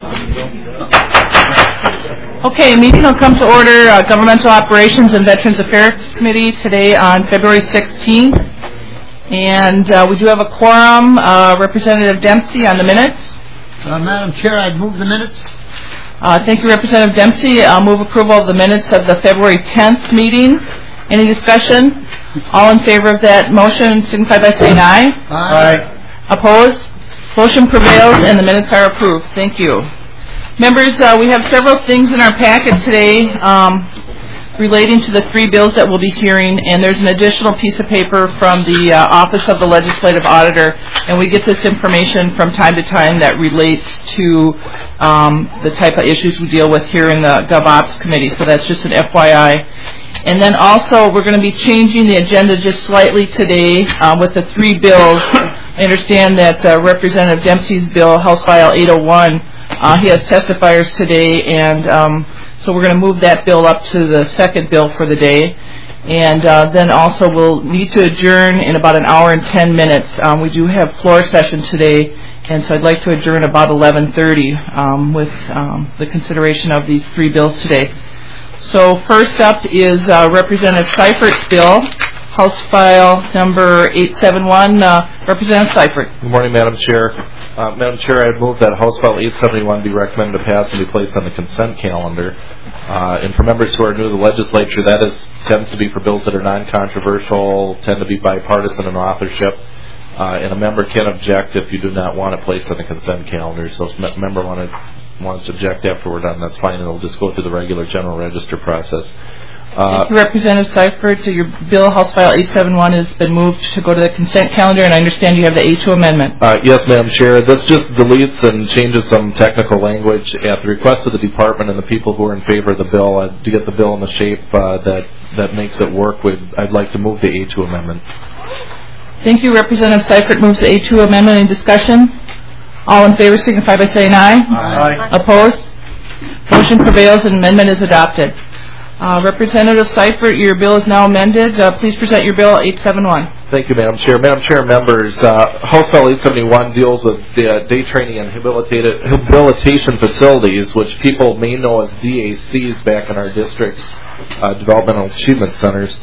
Okay, meeting will come to order. Governmental Operations and Veterans Affairs Committee today on February 16th. And we do have a quorum. Representative Dempsey on the minutes. Madam Chair, I'd move the minutes. Thank you, Representative Dempsey. I'll move approval of the minutes of the February 10th meeting. Any discussion? All in favor of that motion signify by saying aye. Aye. Opposed? Motion prevails and the minutes are approved. Thank you. Members, we have several things in our packet today relating to the three bills that we'll be hearing, and there's an additional piece of paper from the Office of the Legislative Auditor, and we get this information from time to time that relates to the type of issues we deal with here in the GovOps Committee, so that's just an FYI. And then also, we're going to be changing the agenda just slightly today with the three bills. I understand that Representative Dempsey's bill, House File 801, he has testifiers today, and so we're going to move that bill up to the second bill for the day. And then also we'll need to adjourn in about an hour and 10 minutes. We do have floor session today, and so I'd like to adjourn about 11:30 with the consideration of these three bills today. So first up is Representative Seifert's bill, House File number 871. Representative Seifert. Good morning, Madam Chair. Madam Chair, I would move that House File 871 be recommended to pass and be placed on the consent calendar. And for members who are new to the legislature, that tends to be for bills that are non-controversial, tend to be bipartisan in authorship. And a member can object if you do not want it placed on the consent calendar. So if a member wants to object after we're done, that's fine, and it'll just go through the regular general register process. Thank you, Representative Seifert. Your bill, House File 871, has been moved to go to the consent calendar, and I understand you have the A2 amendment. Yes, Madam Chair. This just deletes and changes some technical language at the request of the department and the people who are in favor of the bill. To get the bill in the shape that makes it work, I'd like to move the A2 amendment. Thank you, Representative Seifert moves the A2 amendment. Any discussion? All in favor signify by saying aye. Aye. Opposed? Motion prevails and amendment is adopted. Representative Seifert, your bill is now amended. Please present your bill 871. Thank you, Madam Chair. Madam Chair, members, House File 871 deals with the day training and habilitation facilities, which people may know as DACs back in our district's developmental achievement centers.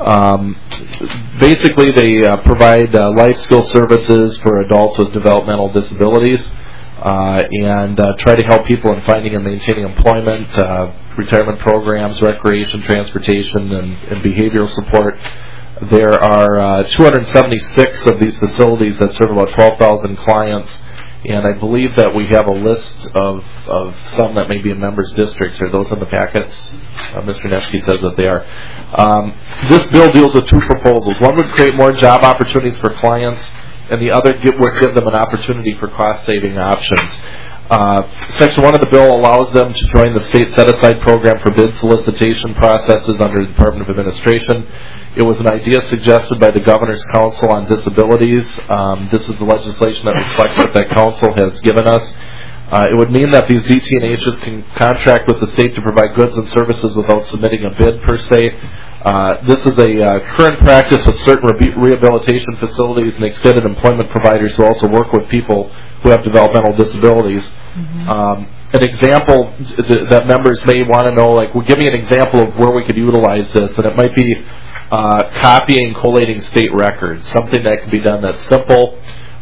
Basically, they provide life skill services for adults with developmental disabilities and try to help people in finding and maintaining employment, retirement programs, recreation, transportation, and behavioral support. There are 276 of these facilities that serve about 12,000 clients, and I believe that we have a list of some that may be in members' districts. Are those in the packets? Mr. Nefsky says that they are. This bill deals with two proposals. One would create more job opportunities for clients, and the other would give them an opportunity for cost-saving options. Section 1 of the bill allows them to join the state set-aside program for bid solicitation processes under the Department of Administration. It was an idea suggested by the Governor's Council on Disabilities. This is the legislation that reflects what that council has given us. It would mean that these DT&Hs can contract with the state to provide goods and services without submitting a bid per se. This is a current practice with certain rehabilitation facilities and extended employment providers who also work with people who have developmental disabilities. An example that members may want to know, like, well, give me an example of where we could utilize this, and it might be copying, collating state records, something that can be done that's simple,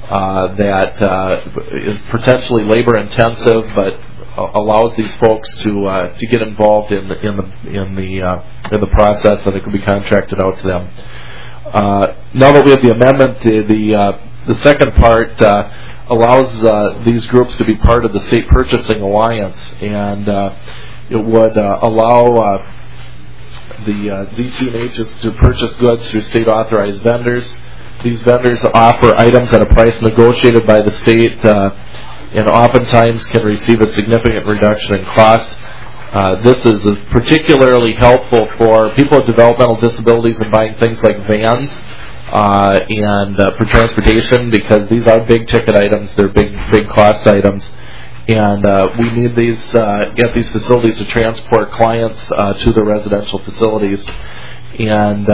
that is potentially labor intensive, but allows these folks to get involved in the process, and it can be contracted out to them. Now that we have the amendment, the second part allows these groups to be part of the State Purchasing Alliance, and it would allow the DT&Hs to purchase goods through state-authorized vendors. These vendors offer items at a price negotiated by the state and oftentimes can receive a significant reduction in cost. This is particularly helpful for people with developmental disabilities in buying things like vans and for transportation, because these are big-ticket items. They're big cost items. And we need these at these facilities to transport clients to the residential facilities, and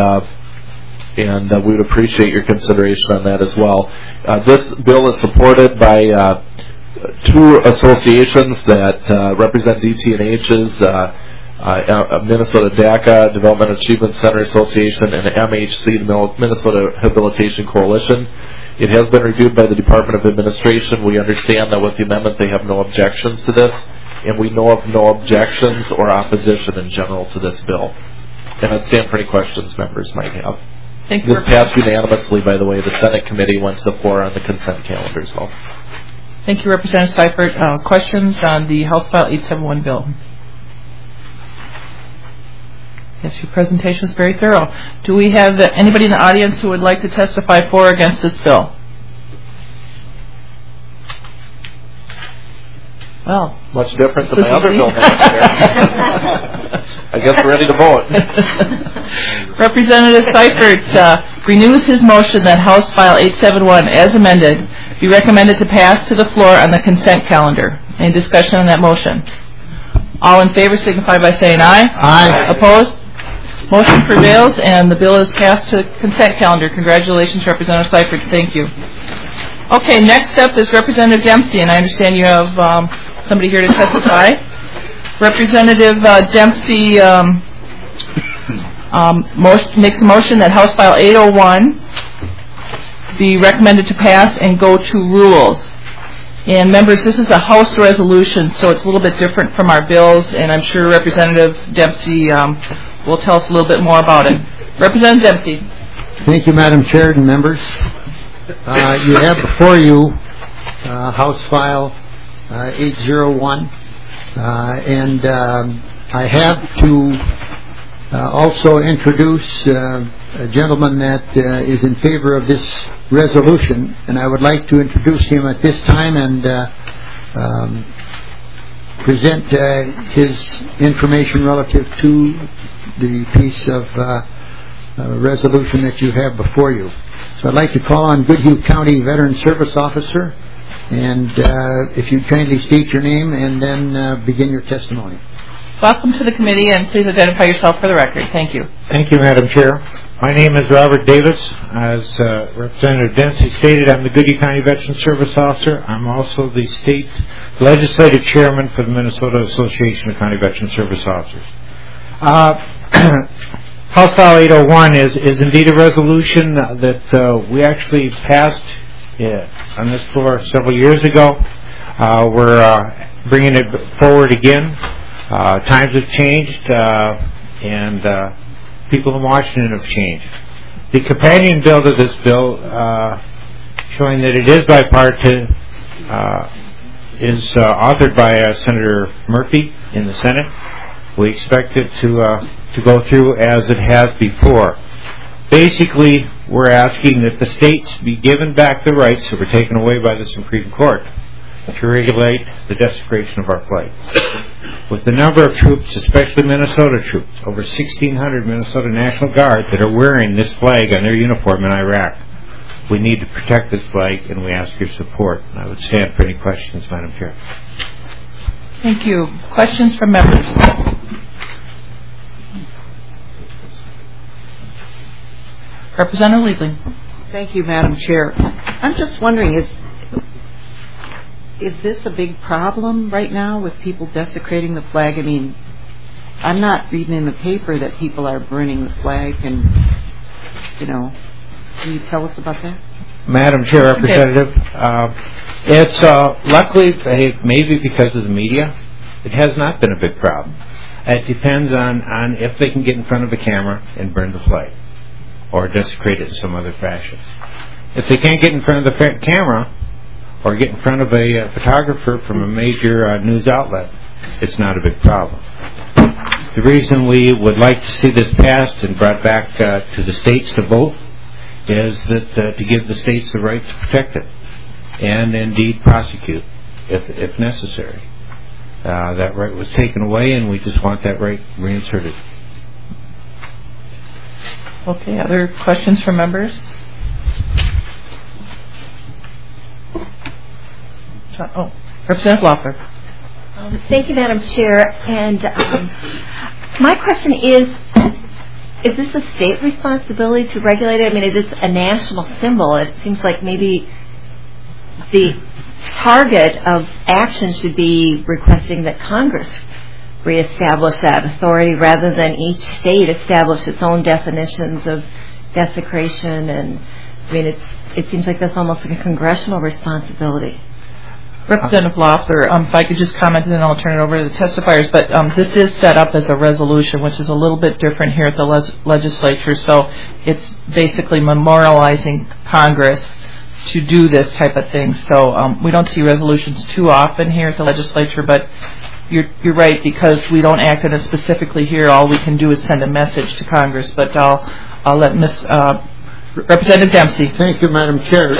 we would appreciate your consideration on that as well. This bill is supported by two associations that represent DT&H's, Minnesota DACA, Development Achievement Center Association, and MHC, the Minnesota Habilitation Coalition. It has been reviewed by the Department of Administration. We understand that with the amendment they have no objections to this, and we know of no objections or opposition in general to this bill. And I'd stand for any questions members might have. Thank you. This passed unanimously, by the way. The Senate committee went to the floor on the consent calendar as well. Thank you, Representative Seifert. Questions on the House File 871 bill? Yes, your presentation was very thorough. Do we have anybody in the audience who would like to testify for or against this bill? Well, much different than my other bill, Madam Chair. I guess we're ready to vote. Representative Seifert renews his motion that House File 871, as amended, be recommended to pass to the floor on the consent calendar. Any discussion on that motion? All in favor signify by saying aye. Aye. Opposed? Motion prevails, and the bill is passed to consent calendar. Congratulations, Representative Seifert. Thank you. Okay, next up is Representative Dempsey, and I understand you have somebody here to testify. Representative Dempsey makes a motion that House File 801 be recommended to pass and go to rules. And members, this is a House resolution, so it's a little bit different from our bills, and I'm sure Representative Dempsey will tell us a little bit more about it. Representative Dempsey. Thank you, Madam Chair and members. You have before you House File 801, and I have to also introduce a gentleman that is in favor of this resolution, and I would like to introduce him at this time and present his information relative to the piece of resolution that you have before you. So I'd like to call on Goodhue County Veteran Service Officer, and if you'd kindly state your name and then begin your testimony. Welcome to the committee, and please identify yourself for the record. Thank you. Thank you, Madam Chair. My name is Robert Davis. As Representative Dempsey stated, I'm the Goodhue County Veteran Service Officer. I'm also the state legislative chairman for the Minnesota Association of County Veteran Service Officers. House File 801 is indeed a resolution that we actually passed on this floor several years ago. We're bringing it forward again. Times have changed, and people in Washington have changed. The companion bill to this bill, showing that it is bipartisan, is authored by Senator Murphy in the Senate. We expect it to go through as it has before. Basically, we're asking that the states be given back the rights that were taken away by the Supreme Court to regulate the desecration of our flag. With the number of troops, especially Minnesota troops, over 1,600 Minnesota National Guard that are wearing this flag on their uniform in Iraq, we need to protect this flag, and we ask your support. And I would stand for any questions, Madam Chair. Thank you. Questions from members? Representative Liebling. Thank you, Madam Chair. I'm just wondering, is this a big problem right now with people desecrating the flag? I mean, I'm not reading in the paper that people are burning the flag, and, can you tell us about that? Madam Chair, Representative, it's luckily, maybe because of the media, it has not been a big problem. It depends on if they can get in front of a camera and burn the flag or desecrate it in some other fashion. If they can't get in front of the camera or get in front of a photographer from a major news outlet, it's not a big problem. The reason we would like to see this passed and brought back to the states to vote is that to give the states the right to protect it and indeed prosecute if necessary. That right was taken away, and we just want that right reinserted. Okay, other questions from members? Representative Loeffler. Thank you, Madam Chair. And my question is this a state responsibility to regulate it? I mean, it is a national symbol. It seems like maybe the target of action should be requesting that Congress reestablish that authority rather than each state establish its own definitions of desecration. And I mean, it seems like that's almost like a congressional responsibility. Representative Loeffler, if I could just comment and then I'll turn it over to the testifiers, but this is set up as a resolution, which is a little bit different here at the legislature, so it's basically memorializing Congress to do this type of thing. So we don't see resolutions too often here at the legislature, but you're right, because we don't act on it specifically here, all we can do is send a message to Congress. But I'll let Representative Dempsey. Thank you, Madam Chair.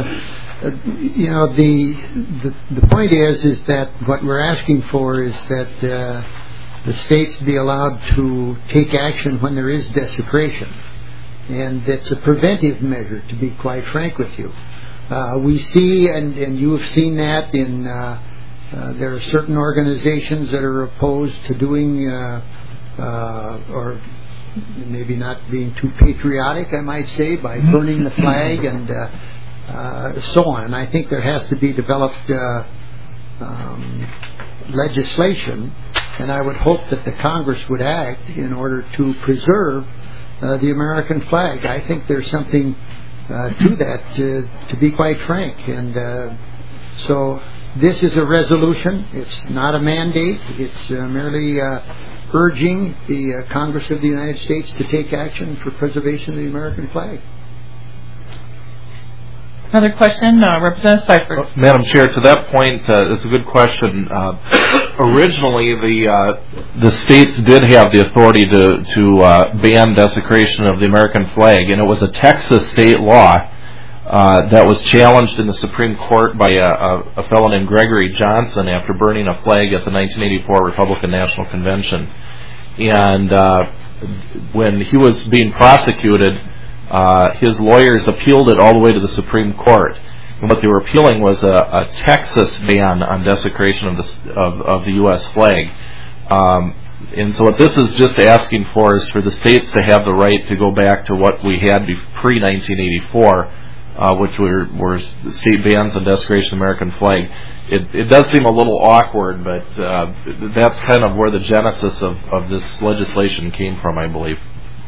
The point is that what we're asking for is that the states be allowed to take action when there is desecration, and it's a preventive measure, to be quite frank with you. We see, and you have seen that in there are certain organizations that are opposed to doing or maybe not being too patriotic, I might say, by burning the flag and so on. And I think there has to be developed legislation, and I would hope that the Congress would act in order to preserve the American flag. I think there's something to that, to be quite frank. And so this is a resolution. It's not a mandate. It's merely urging the Congress of the United States to take action for preservation of the American flag. Another question, Representative Seifert. Madam Chair, to that point, it's a good question. Originally, the states did have the authority to ban desecration of the American flag, and it was a Texas state law that was challenged in the Supreme Court by a fellow named Gregory Johnson after burning a flag at the 1984 Republican National Convention. And when he was being prosecuted, his lawyers appealed it all the way to the Supreme Court. And what they were appealing was a Texas ban on desecration of the U.S. flag. And so what this is just asking for is for the states to have the right to go back to what we had pre-1984, which were state bans on desecration of the American flag. It does seem a little awkward, but that's kind of where the genesis of this legislation came from, I believe.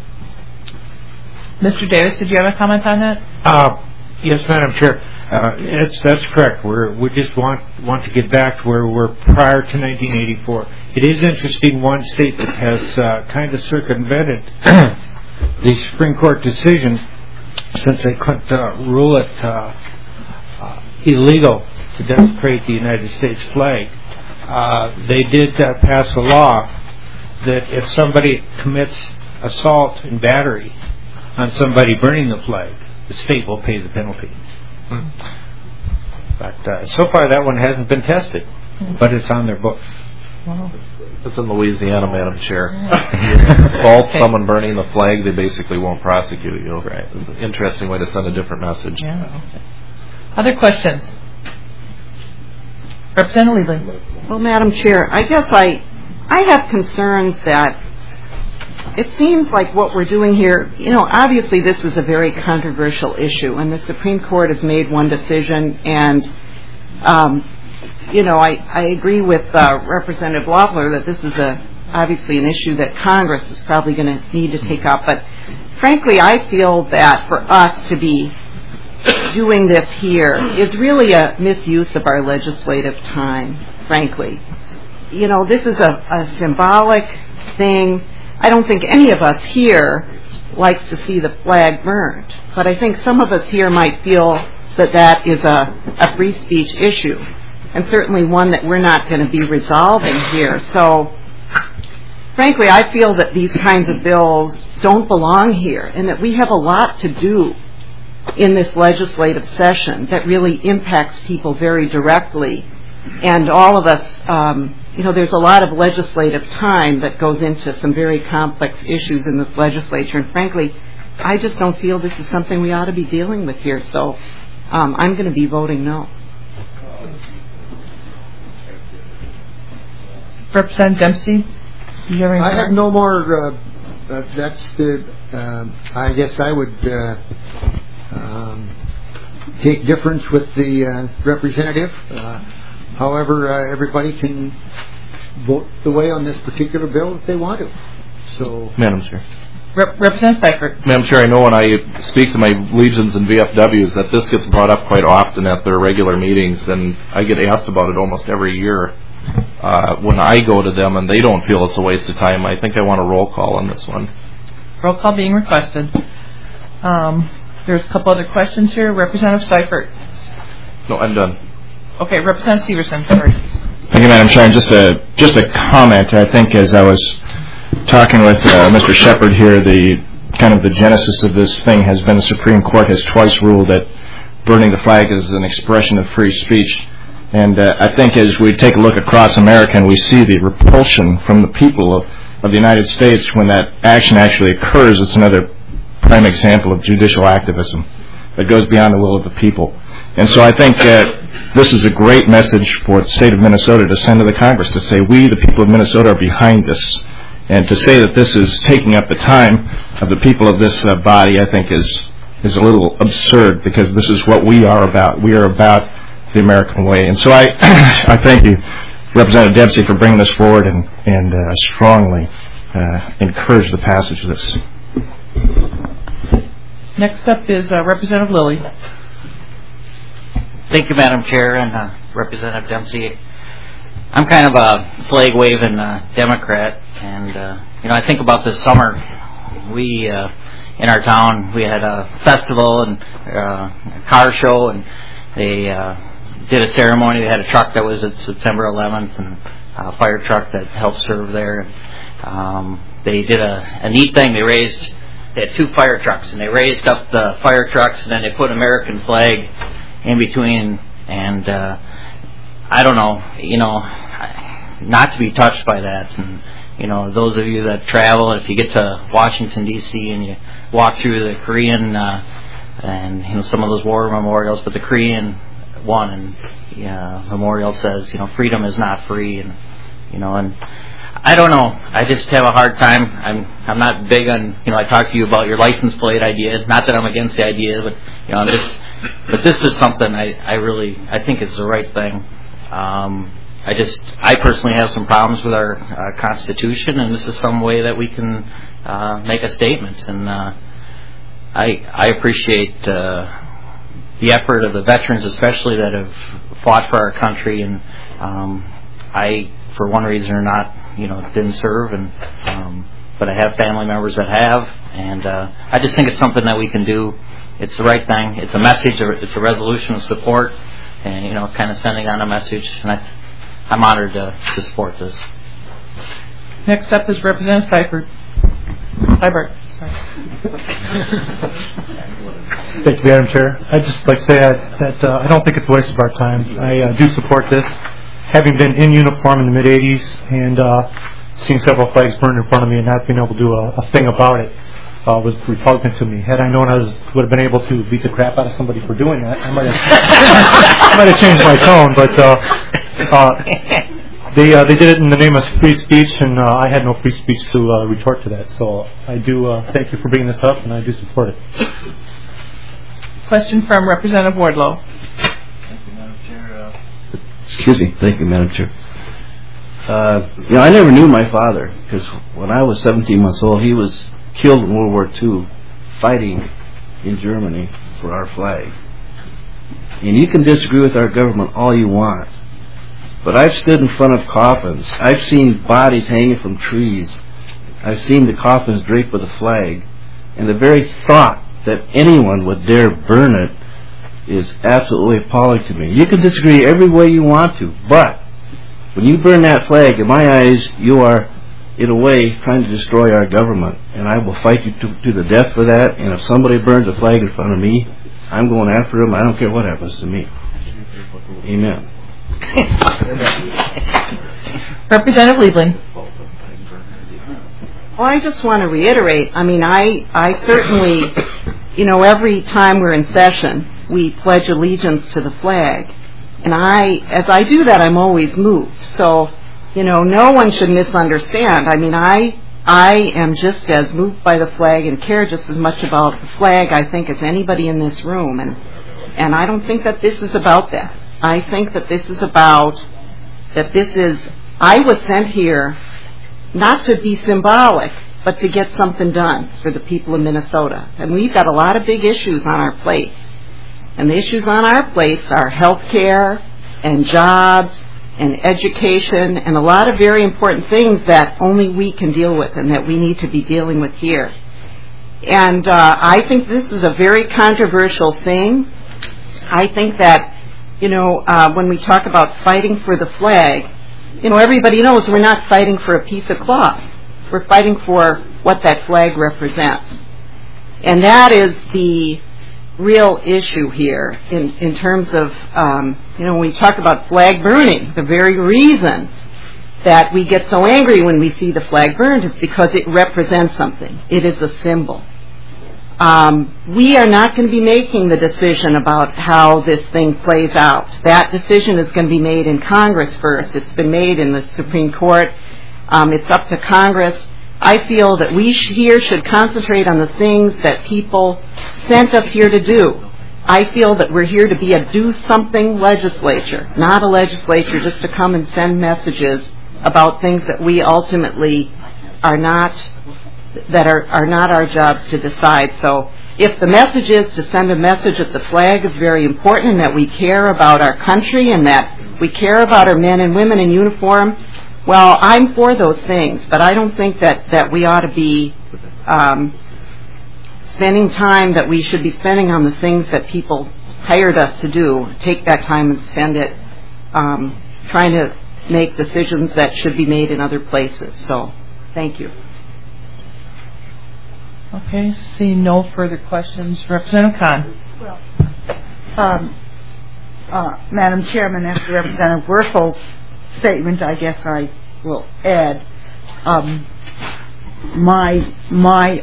Mr. Davis, did you have a comment on that? Yes, Madam Chair. That's correct. We just want to get back to where we were prior to 1984. It is interesting, one state that has kind of circumvented the Supreme Court decision, since they couldn't rule it illegal to desecrate the United States flag. They did pass a law that if somebody commits assault and battery on somebody burning the flag, the state will pay the penalty. But so far that one hasn't been tested, but it's on their books. It's in Louisiana, Madam Chair. If you fault someone burning the flag, they basically won't prosecute you. Right. Interesting way to send a different message. Yeah. Other questions? Representative Levy. Well, Madam Chair, I guess I have concerns that it seems like what we're doing here, obviously this is a very controversial issue, and the Supreme Court has made one decision, and, I agree with Representative Loeffler that this is obviously an issue that Congress is probably going to need to take up, but frankly, I feel that for us to be doing this here is really a misuse of our legislative time, frankly. This is a symbolic thing. I don't think any of us here likes to see the flag burned, but I think some of us here might feel that that is a free speech issue, and certainly one that we're not going to be resolving here. So, frankly, I feel that these kinds of bills don't belong here, and that we have a lot to do in this legislative session that really impacts people very directly. And all of us, there's a lot of legislative time that goes into some very complex issues in this legislature. And frankly, I just don't feel this is something we ought to be dealing with here. So I'm going to be voting no. Representative Dempsey, do you have any? I have no more. That's the. I guess I would take difference with the representative. However, everybody can vote the way on this particular bill if they want to. So, Madam Chair. Representative Seifert. Madam Chair, I know when I speak to my legions and VFWs that this gets brought up quite often at their regular meetings, and I get asked about it almost every year. When I go to them and they don't feel it's a waste of time, I think I want a roll call on this one. Roll call being requested. There's a couple other questions here. Representative Seifert. No, I'm done. Okay, Representative Severson, sorry. Thank you, Madam Chair. Just a comment. I think as I was talking with Mr. Shepard here, the genesis of this thing has been the Supreme Court has twice ruled that burning the flag is an expression of free speech. And I think as we take a look across America and we see the repulsion from the people of the United States when that action actually occurs, it's another prime example of judicial activism that goes beyond the will of the people. And so I think this is a great message for the state of Minnesota to send to the Congress to say we, the people of Minnesota, are behind this. And to say that this is taking up the time of the people of this body, I think is a little absurd, because this is what we are about. We are about the American way. And so I thank you, Representative Dempsey, for bringing this forward and strongly encourage the passage of this. Next up is Representative Lilly. Thank you, Madam Chair, and Representative Dempsey. I'm kind of a flag-waving Democrat, and I think about this summer. We in our town we had a festival and a car show, and they did a ceremony. They had a truck that was at September 11th, and a fire truck that helped serve there. They did a neat thing. They had 2 fire trucks, and they raised up the fire trucks, and then they put an American flag in between, and I don't know, not to be touched by that. And those of you that travel, if you get to Washington D.C. and you walk through the Korean and some of those war memorials, but the Korean one and memorial says freedom is not free, and I don't know. I just have a hard time. I'm not big on I talked to you about your license plate idea. Not that I'm against the idea, but but this is something I think it's the right thing. I personally have some problems with our Constitution, and this is some way that we can make a statement. And I appreciate the effort of the veterans, especially that have fought for our country. And I, for one reason or not, didn't serve, and but I have family members that have, and I just think it's something that we can do. It's the right thing. It's a message. It's a resolution of support, and kind of sending on a message. And I'm honored to support this. Next up is Representative Seifert. Thank you, Madam Chair. I'd just like to say that I don't think it's a waste of our time. I do support this. Having been in uniform in the mid-'80s and seeing several flags burned in front of me and not being able to do a thing about it was repugnant to me. Had I known I would have been able to beat the crap out of somebody for doing that, I might have changed my tone. But they did it in the name of free speech, and I had no free speech to retort to that. So I do thank you for bringing this up, and I do support it. Question from Representative Wardlow. Thank you, Madam Chair. Excuse me. Thank you, Madam Chair. I never knew my father, because when I was 17 months old, he was killed in World War II fighting in Germany for our flag. And you can disagree with our government all you want, but I've stood in front of coffins. I've seen bodies hanging from trees. I've seen the coffins draped with a flag, and the very thought that anyone would dare burn it is absolutely appalling to me. You can disagree every way you want to, but when you burn that flag, in my eyes, you are, in a way, trying to destroy our government. And I will fight you to the death for that. And if somebody burns a flag in front of me, I'm going after him. I don't care what happens to me. Amen. Representative Liebling. Well, I just want to reiterate, I certainly, every time we're in session, we pledge allegiance to the flag. And as I do that, I'm always moved. So, no one should misunderstand. I am just as moved by the flag and care just as much about the flag, I think, as anybody in this room. And And I don't think that this is about that. I think that this is about I was sent here not to be symbolic, but to get something done for the people of Minnesota. And we've got a lot of big issues on our plates. And the issues on our plates are health care and jobs and education and a lot of very important things that only we can deal with and that we need to be dealing with here. And I think this is a very controversial thing. I think that, when we talk about fighting for the flag, everybody knows we're not fighting for a piece of cloth. We're fighting for what that flag represents. And that is the real issue here in terms of, when we talk about flag burning, the very reason that we get so angry when we see the flag burned is because it represents something. It is a symbol. We are not going to be making the decision about how this thing plays out. That decision is going to be made in Congress first. It's been made in the Supreme Court. It's up to Congress. I feel that we here should concentrate on the things that people sent us here to do. I feel that we're here to be a do-something legislature, not a legislature just to come and send messages about things that we ultimately are not our jobs to decide. So if the message is to send a message that the flag is very important and that we care about our country and that we care about our men and women in uniform, well, I'm for those things, but I don't think that we ought to be spending time that we should be spending on the things that people hired us to do. Take that time and spend it trying to make decisions that should be made in other places. So, thank you. Okay, seeing no further questions. Representative Khan. Well, Madam Chairman, after Representative Werfel's statement, I guess I will add, my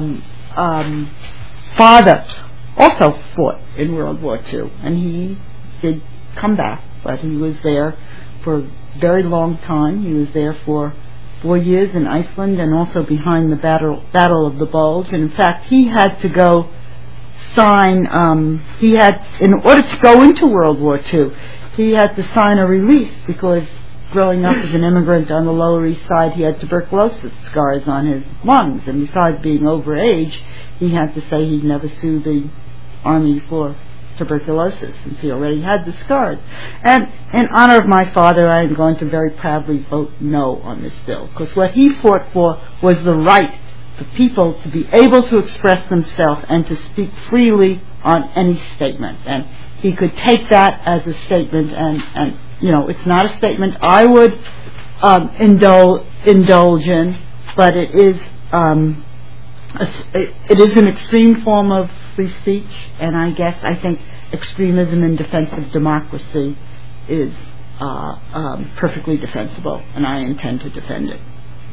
father also fought in World War II, and he did come back, but he was there for a very long time. He was there for 4 years in Iceland and also behind the Battle of the Bulge. And in fact, he had to go sign, in order to go into World War II, he had to sign a release because growing up as an immigrant on the Lower East Side, he had tuberculosis scars on his lungs. And besides being over age, he had to say he'd never sue the Army for tuberculosis since he already had the scars. And in honor of my father, I am going to very proudly vote no on this bill, because what he fought for was the right for people to be able to express themselves and to speak freely on any statement. And he could take that as a statement, and it's not a statement I would indulge in, but it is an extreme form of free speech, and I think extremism in defense of democracy is perfectly defensible, and I intend to defend it.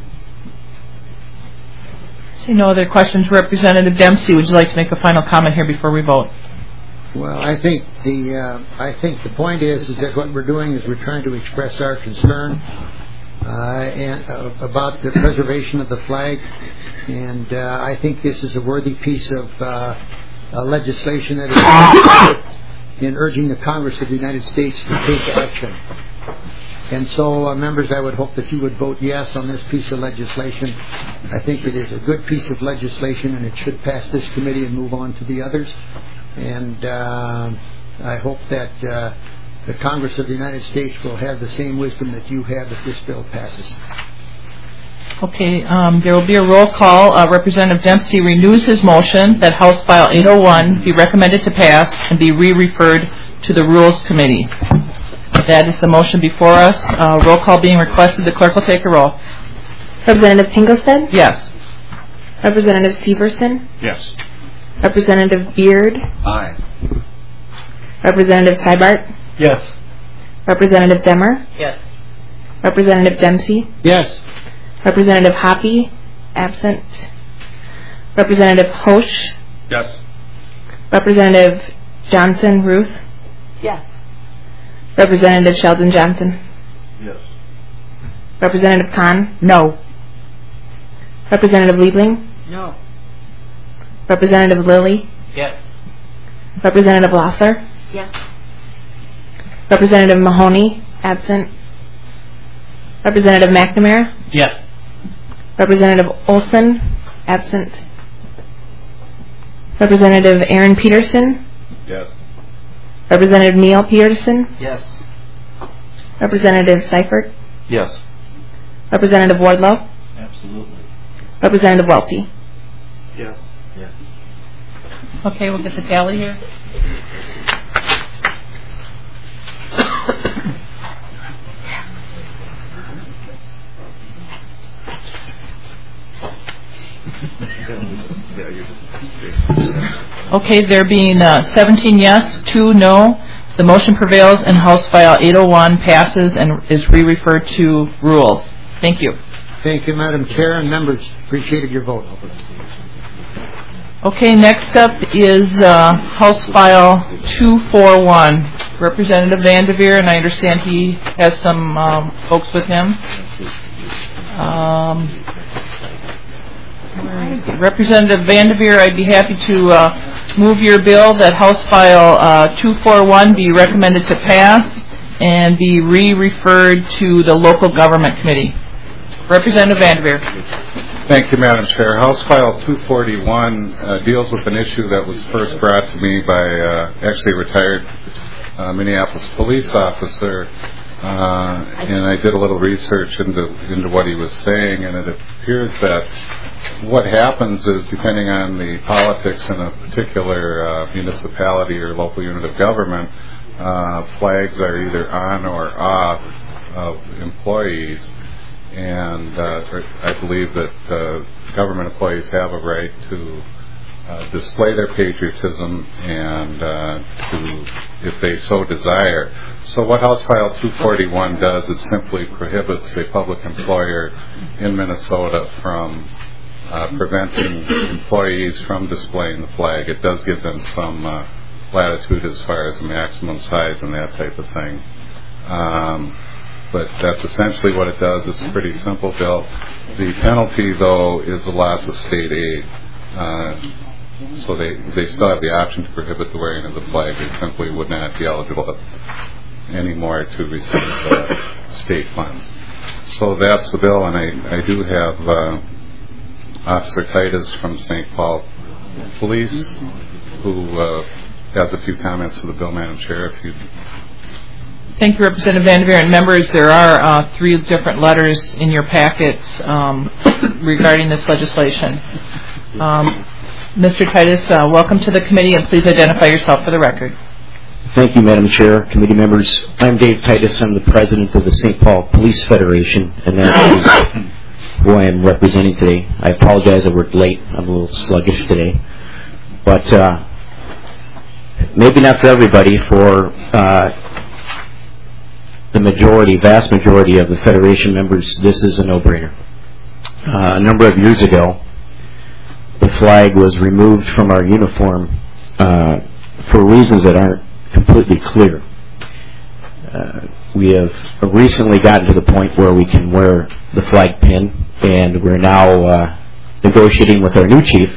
See no other questions. Representative Dempsey, would you like to make a final comment here before we vote? Well, I think the point is that what we're doing is we're trying to express our concern about the preservation of the flag, and I think this is a worthy piece of legislation that is in urging the Congress of the United States to take action. And so, members, I would hope that you would vote yes on this piece of legislation. I think it is a good piece of legislation, and it should pass this committee and move on to the others. And I hope that the Congress of the United States will have the same wisdom that you have if this bill passes. Okay, there will be a roll call. Representative Dempsey renews his motion that House File 801 be recommended to pass and be re-referred to the Rules Committee. That is the motion before us. Roll call being requested. The clerk will take a roll. Representative Tinglestead? Yes. Representative Severson? Yes. Representative Beard? Aye. Representative Seibert? Yes. Representative Demmer? Yes. Representative Dempsey? Yes. Representative Hoppe? Absent. Representative Hosch? Yes. Representative Johnson Ruth? Yes. Representative Sheldon Johnson? Yes. Representative Kahn? No. Representative Liebling? No. Representative Lilly? Yes. Representative Loeffler. Yes. Representative Mahoney, absent. Representative McNamara. Yes. Representative Olson, absent. Representative Aaron Peterson. Yes. Representative Neil Peterson. Yes. Representative Seifert. Yes. Representative Wardlow. Absolutely. Representative Welty. Yes. Yes. Okay, we'll get the tally here. Okay, there being 17 yes, 2 no, the motion prevails and House File 801 passes and is re-referred to rules. Thank you. Thank you, Madam Chair, and members. Appreciated your vote. Okay, next up is House File 241. Representative Vanderveer, and I understand he has some folks with him. Representative Vanderveer, I'd be happy to move your bill that House File 241 be recommended to pass and be re-referred to the Local Government Committee. Representative Vanderveer. Thank you, Madam Chair. House File 241 deals with an issue that was first brought to me by actually a retired Minneapolis police officer, and I did a little research into what he was saying, and it appears that what happens is, depending on the politics in a particular municipality or local unit of government, flags are either on or off of employees. And I believe that government employees have a right to display their patriotism and to, if they so desire. So what House File 241 does is simply prohibits a public employer in Minnesota from preventing employees from displaying the flag. It does give them some latitude as far as the maximum size and that type of thing. But that's essentially what it does. It's a pretty simple bill. The penalty, though, is the loss of state aid. So they still have the option to prohibit the wearing of the flag. They simply would not be eligible anymore to receive state funds. So that's the bill, and I do have Officer Titus from St. Paul Police, who has a few comments to the bill, Madam Chair, if you. Thank you, Representative Vanderveer. And members, there are 3 different letters in your packets regarding this legislation. Mr. Titus, welcome to the committee, and please identify yourself for the record. Thank you, Madam Chair, committee members. I'm Dave Titus. I'm the president of the St. Paul Police Federation, and that is who I am representing today. I apologize I worked late. I'm a little sluggish today. But maybe not for everybody, for the vast majority of the Federation members, this is a no-brainer. A number of years ago, the flag was removed from our uniform for reasons that aren't completely clear. We have recently gotten to the point where we can wear the flag pin, and we're now negotiating with our new chief,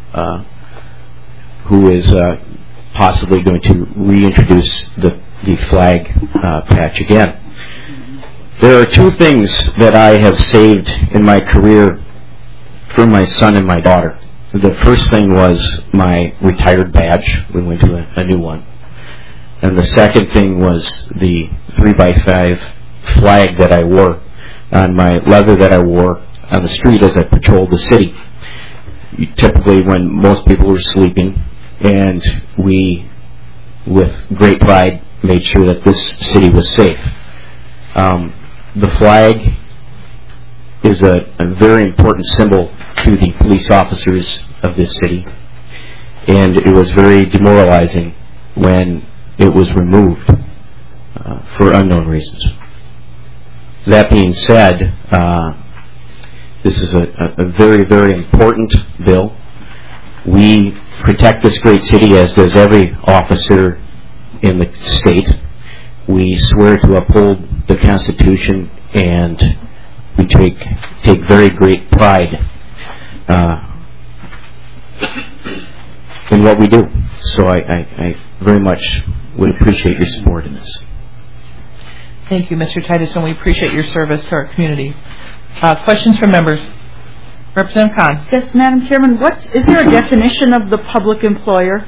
who is possibly going to reintroduce the flag patch again. There are 2 things that I have saved in my career for my son and my daughter. The first thing was my retired badge. We went to a new one. And the second thing was the 3x5 flag that I wore on my leather that I wore on the street as I patrolled the city. Typically when most people were sleeping, and we, with great pride, made sure that this city was safe. The flag is a very important symbol to the police officers of this city, and it was very demoralizing when it was removed for unknown reasons. That being said, this is a very, very important bill. We protect this great city, as does every officer in the state. We swear to uphold the Constitution, and we take very great pride in what we do. So I very much would appreciate your support in this. Thank you, Mr. Titus, and we appreciate your service to our community. Questions from members? Representative Kahn. Yes, Madam Chairman, is there a definition of the public employer?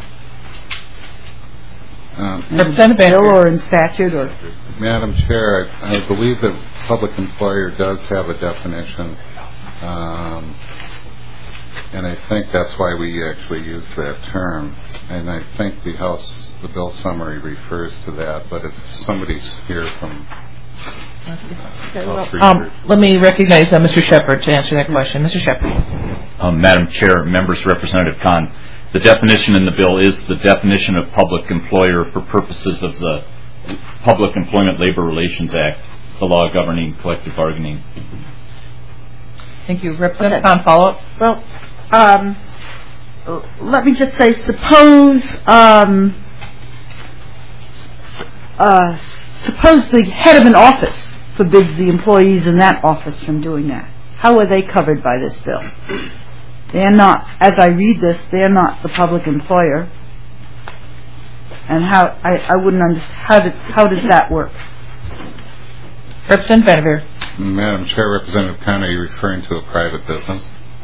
Representative bill or in statute or? Madam Chair, I believe that public employer does have a definition, and I think that's why we actually use that term. And I think the bill summary refers to that. But if somebody's here from, let me recognize Mr. Shepard to answer that question. Mr. Shepard. Madam Chair, members, Representative Kahn. The definition in the bill is the definition of public employer for purposes of the Public Employment Labor Relations Act, the law governing collective bargaining. Thank you. Representative Kahn, follow-up? Well, let me just say, suppose the head of an office forbids the employees in that office from doing that. How are they covered by this bill? They're not, as I read this, they're not the public employer. And how, I wouldn't understand, how does that work? Representative Vanderveer. Madam Chair, Representative Kahn, are you referring to a private business?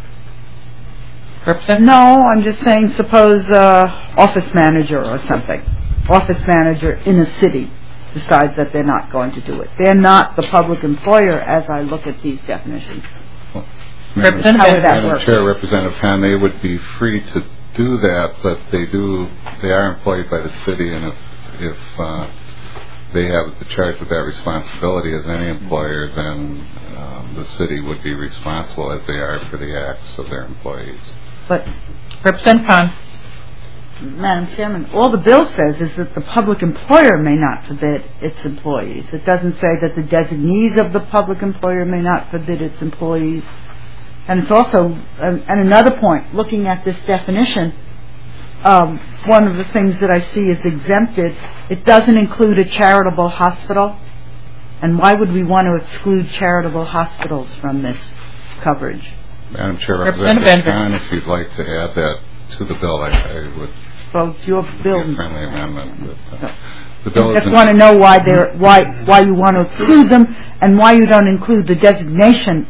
No, I'm just saying, suppose office manager or something. Office manager in a city decides that they're not going to do it. They're not the public employer as I look at these definitions. How would that work? Madam Chair, Representative Kahn, they would be free to do that, but they are employed by the city, and if they have the charge of that responsibility as any employer, then the city would be responsible as they are for the acts of their employees. But Representative Kahn. Madam Chairman, all the bill says is that the public employer may not forbid its employees. It doesn't say that the designees of the public employer may not forbid its employees. And it's also, and another point, looking at this definition, one of the things that I see is exempted. It doesn't include a charitable hospital. And why would we want to exclude charitable hospitals from this coverage? Madam Chair, Representative Kahn, if you'd like to add that to the bill, I would. Well, it's your bill. A friendly amendment. The bill I just want to know why you want to exclude them, and why you don't include the designation,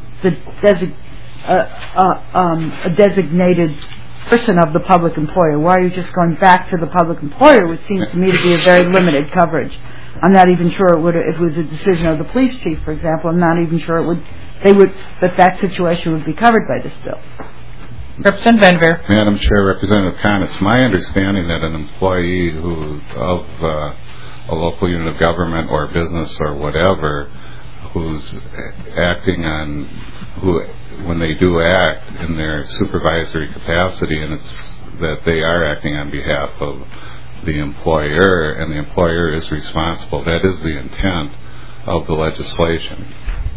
a designated person of the public employer. Why are you just going back to the public employer, which seems to me to be a very limited coverage? I'm not even sure if it was a decision of the police chief, for example. I'm not even sure that situation would be covered by this bill. Representative Vanderveer. Madam Chair, Representative Kahn, it's my understanding that an employee of a local unit of government or business or whatever who's acting on, when they do act in their supervisory capacity, and it's that they are acting on behalf of the employer, and the employer is responsible. That is the intent of the legislation.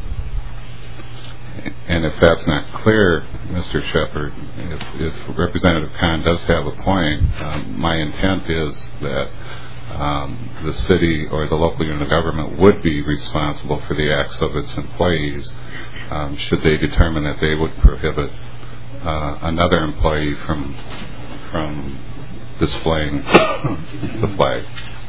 And if that's not clear, Mr. Shepard, if Representative Kahn does have a point, my intent is that the city or the local unit of government would be responsible for the acts of its employees should they determine that they would prohibit another employee from displaying the flag.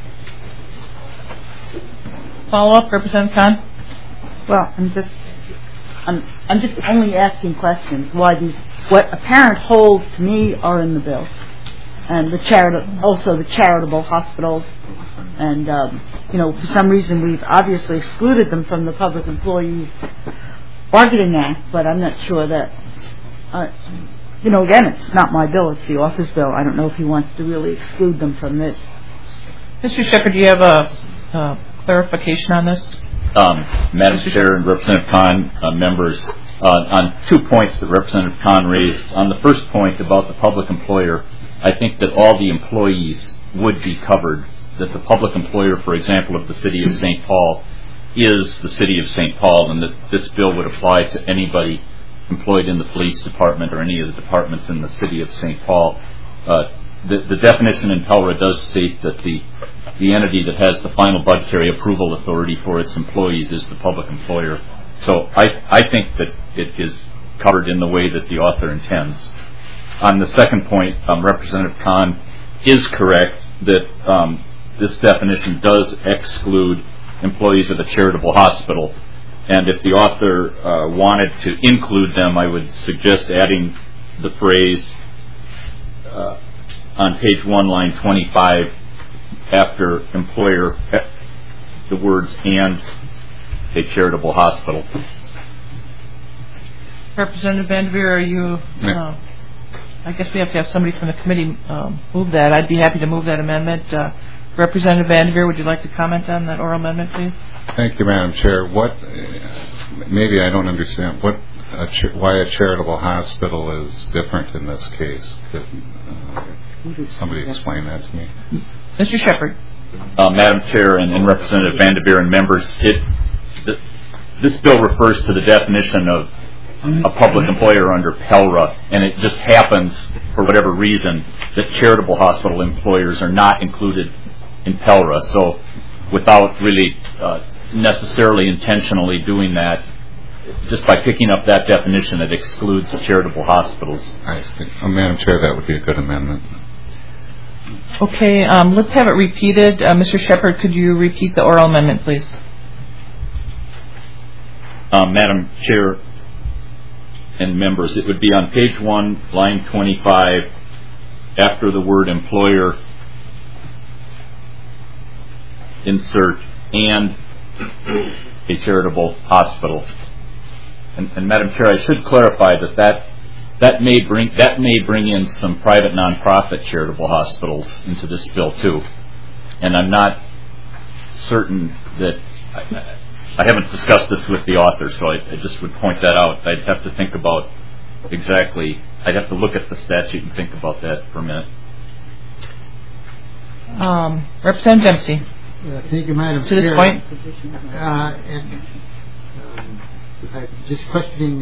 Follow-up, Representative Kahn? Well, I'm just only asking questions. What apparent holes to me are in the bill, and also the charitable hospitals, and for some reason we've obviously excluded them from the Public Employees Bargaining Act, but I'm not sure that. Again, it's not my bill; it's the office bill. I don't know if he wants to really exclude them from this. Mr. Shepard, do you have a clarification on this? Madam Chair and Representative Kahn, members, on 2 points that Representative Kahn raised. On the first point about the public employer, I think that all the employees would be covered, that the public employer, for example, of the City of St. Paul is the City of St. Paul, and that this bill would apply to anybody employed in the police department or any of the departments in the City of St. Paul. The definition in PELRA does state that the entity that has the final budgetary approval authority for its employees is the public employer. So I think that it is covered in the way that the author intends. On the second point, Representative Kahn, is correct that this definition does exclude employees of a charitable hospital. And if the author wanted to include them, I would suggest adding the phrase on page 1, line 25, after employer, the words "and a charitable hospital." Representative Vanderveer, are you... I guess we have to have somebody from the committee move that. I'd be happy to move that amendment. Representative Vanderveer, would you like to comment on that oral amendment, please? Thank you, Madam Chair. Maybe I don't understand why a charitable hospital is different in this case. Could somebody explain that to me? Mr. Shepard. Madam Chair and Representative Vanderveer and members, this bill refers to the definition of a public employer under PELRA, and it just happens, for whatever reason, that charitable hospital employers are not included in PELRA. So without really necessarily intentionally doing that, just by picking up that definition, it excludes charitable hospitals. I see. Madam Chair, that would be a good amendment. Okay, let's have it repeated. Mr. Shepard, could you repeat the oral amendment, please? Madam Chair and members, it would be on page 1, line 25, after the word employer, insert "and a charitable hospital." And Madam Chair, I should clarify that may bring in some private nonprofit charitable hospitals into this bill too. And I'm not certain that I haven't discussed this with the author, so I just would point that out. I'd have to think about exactly. I'd have to look at the statute and think about that for a minute. Representative Dempsey. Thank you, Madam To Chair. this point? I'm just questioning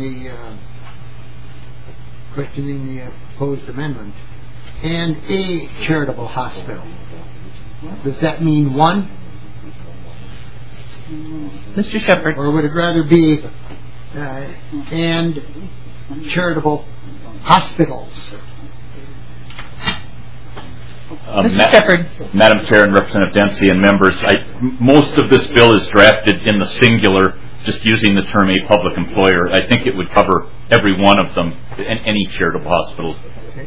the proposed amendment. And a charitable hospital. Does that mean one? Mr. Shepard. Or would it rather be and charitable hospitals? Mr. Shepard. Madam Chair and Representative Dempsey and members, most of this bill is drafted in the singular, just using the term "a public employer." I think it would cover every one of them, any charitable hospital.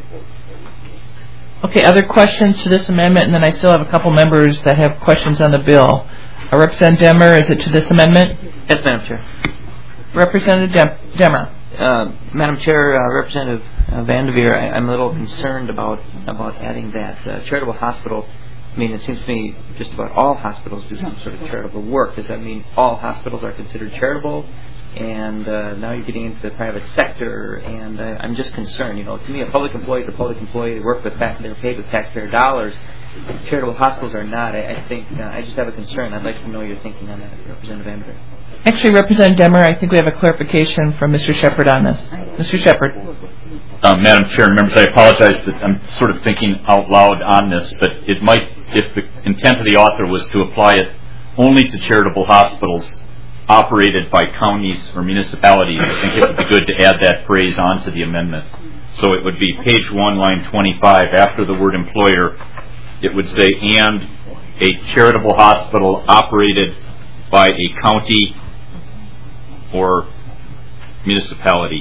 Okay, other questions to this amendment? And then I still have a couple members that have questions on the bill. Representative Demmer, is it to this amendment? Yes, Madam Chair. Representative Demmer. Madam Chair, Representative Vanderveer, I'm a little concerned about adding that charitable hospital. I mean, it seems to me just about all hospitals do some sort of charitable work. Does that mean all hospitals are considered charitable? And now you're getting into the private sector, and I'm just concerned. You know, to me, a public employee is a public employee. They work with they're paid with taxpayer dollars. Charitable hospitals are not. I think I just have a concern. I'd like to know your thinking on that, Representative Vanderveer. Actually, Representative Demmer, I think we have a clarification from Mr. Shepard on this. Mr. Shepard. Madam Chair and members, I apologize that I'm sort of thinking out loud on this, but it might, if the intent of the author was to apply it only to charitable hospitals operated by counties or municipalities, I think it would be good to add that phrase onto the amendment. So it would be page 1, line 25, after the word employer, it would say, "and a charitable hospital operated by a county or municipality."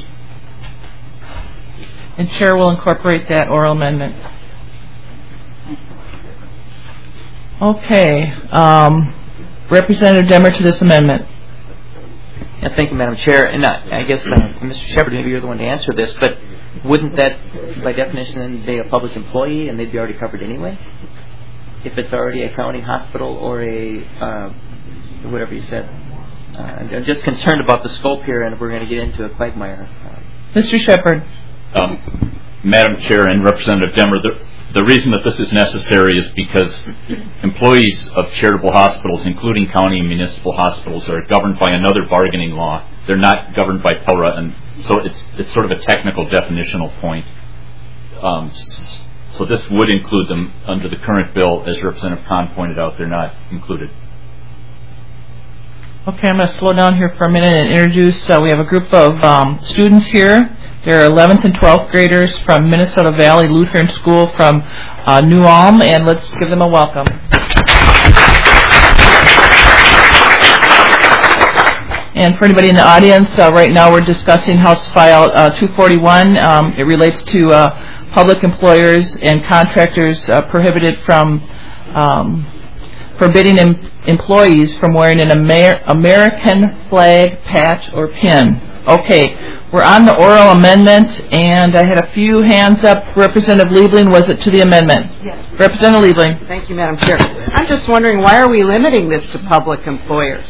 And Chair will incorporate that oral amendment. Okay. Representative Demmer to this amendment. Yeah, thank you, Madam Chair. And I guess, Mr. Shepard, maybe you're the one to answer this, but wouldn't that, by definition, then be a public employee and they'd be already covered anyway? If it's already a county hospital or a, whatever you said. I'm just concerned about the scope here, and if we're going to get into a quagmire. Mr. Shepard. Madam Chair and Representative Demmer, the reason that this is necessary is because employees of charitable hospitals, including county and municipal hospitals, are governed by another bargaining law. They're not governed by PELRA, and so it's sort of a technical definitional point. So this would include them under the current bill. As Representative Kahn pointed out, they're not included. Okay, I'm going to slow down here for a minute and introduce, we have a group of students here, There are 11th and 12th graders from Minnesota Valley Lutheran School from New Ulm, and let's give them a welcome. And for anybody in the audience, right now we're discussing House File 241. It relates to public employers and contractors prohibited from forbidding employees from wearing an American flag patch or pin. Okay, we're on the oral amendment, and I had a few hands up. Representative Liebling, was it to the amendment? Yes. Representative Liebling. Thank you, Madam Chair. I'm just wondering, why are we limiting this to public employers?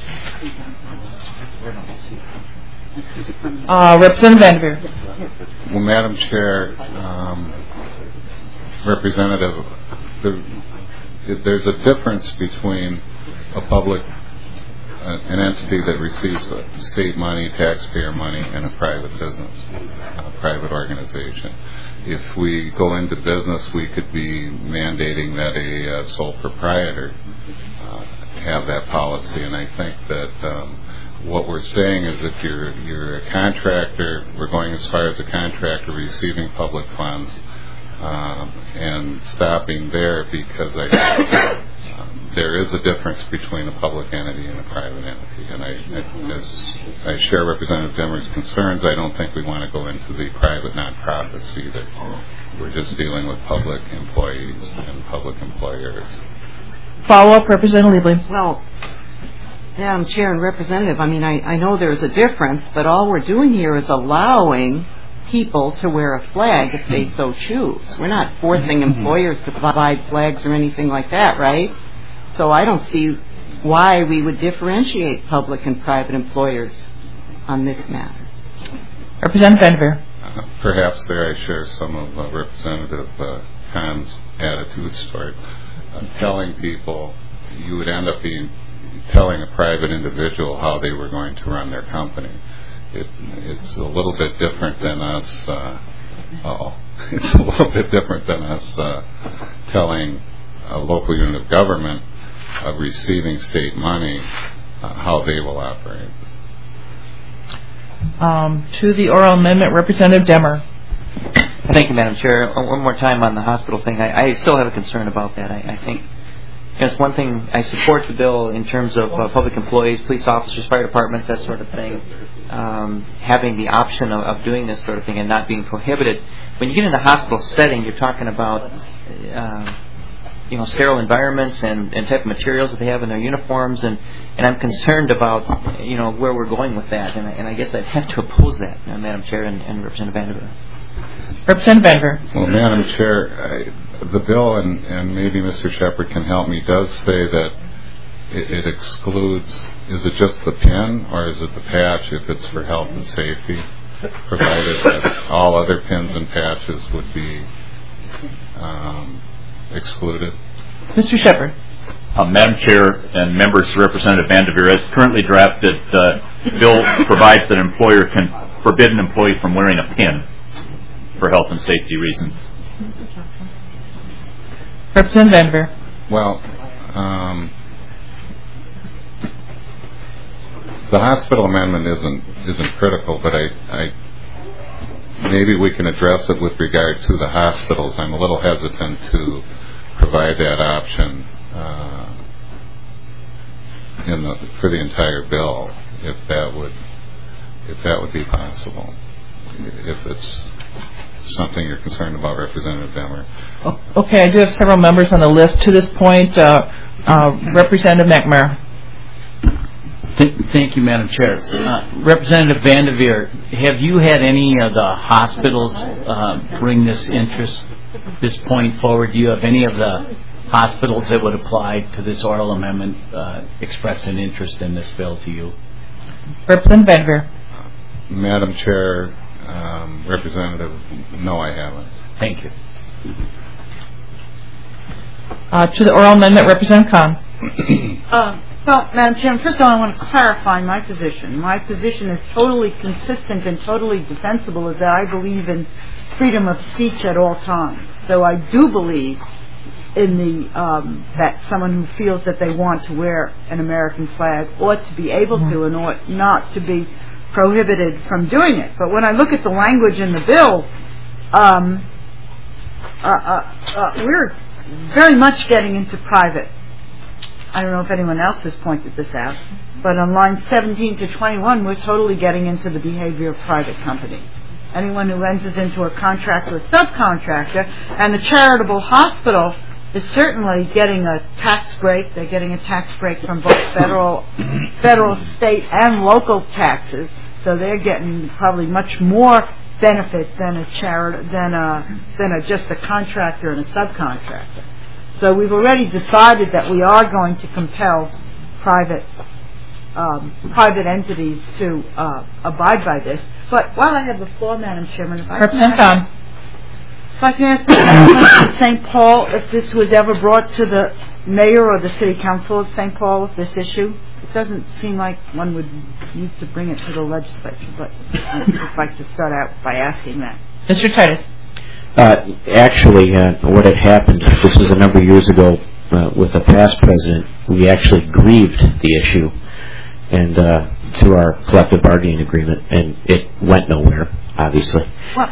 Representative Vanderveer. Well, Madam Chair, Representative, there's a difference between a public, an entity that receives state money, taxpayer money, and a private business, a private organization. If we go into business, we could be mandating that a sole proprietor have that policy, and I think that what we're saying is if you're a contractor, we're going as far as a contractor receiving public funds, and stopping there, because there is a difference between a public entity and a private entity. And as I share Representative Demmer's concerns, I don't think we want to go into the private nonprofits either. We're just dealing with public employees and public employers. Follow-up, Representative Liebling. Well, Madam Chair and Representative, I mean, I know there's a difference, but all we're doing here is allowing people to wear a flag if they so choose. We're not forcing employers to provide flags or anything like that, right? So I don't see why we would differentiate public and private employers on this matter. Representative Vanderveer. Perhaps there I share some of Representative Kahn's attitudes toward telling people. You would end up telling a private individual how they were going to run their company. It's a little bit different than us. It's a little bit different than us telling a local unit of government receiving state money how they will operate. To the oral amendment, Representative Demmer. Thank you, Madam Chair. One more time on the hospital thing. I still have a concern about that. I think that's one thing. I support the bill in terms of public employees, police officers, fire departments, that sort of thing, having the option of doing this sort of thing and not being prohibited. When you get in the hospital setting, you're talking about sterile environments and type of materials that they have in their uniforms, and I'm concerned about where we're going with that, and I guess I'd have to oppose that, Madam Chair and Representative Vanderveer. Representative Vanderveer. Well, Madam Chair, the bill, and maybe Mr. Shepard can help me, does say that it excludes, is it just the pin or is it the patch if it's for health and safety, provided that all other pins and patches would be excluded? Mr. Shepard. Madam Chair and members, Representative Vanderveer, as currently drafted, the bill provides that an employer can forbid an employee from wearing a pin for health and safety reasons. Representative Vanderveer. Well, the hospital amendment isn't critical, but I maybe we can address it with regard to the hospitals. I'm a little hesitant to provide that option for the entire bill, if that would be possible. If it's something you're concerned about, Representative Demmer. Okay, I do have several members on the list to this point. Representative McNamara. Thank you, Madam Chair. Representative Vanderveer, have you had any of the hospitals bring this point forward? Do you have any of the hospitals that would apply to this oral amendment express an interest in this bill to you? Representative Vanderveer. Madam Chair, Representative, no, I haven't. Thank you. To the oral amendment, Representative Kahn. Well, Madam Chairman, first of all, I want to clarify my position. My position is totally consistent and totally defensible, is that I believe in freedom of speech at all times. So I do believe in that someone who feels that they want to wear an American flag ought to be able to and ought not to be prohibited from doing it. But when I look at the language in the bill, we're very much getting into private. I don't know if anyone else has pointed this out, but on lines 17 to 21, we're totally getting into the behavior of private companies. Anyone who enters into a contract with a subcontractor, and the charitable hospital is certainly getting a tax break. They're getting a tax break from both federal, state, and local taxes. So they're getting probably much more benefit than just a contractor and a subcontractor. So we've already decided that we are going to compel private entities to abide by this. But while I have the floor, Madam Chairman, if I can ask the gentleman of St. Paul if this was ever brought to the mayor or the city council of St. Paul with this issue. It doesn't seem like one would need to bring it to the legislature, but I'd just like to start out by asking that. Mr. Titus. Actually, what had happened, this was a number of years ago with a past president, we actually grieved the issue and through our collective bargaining agreement, and it went nowhere, obviously. Well,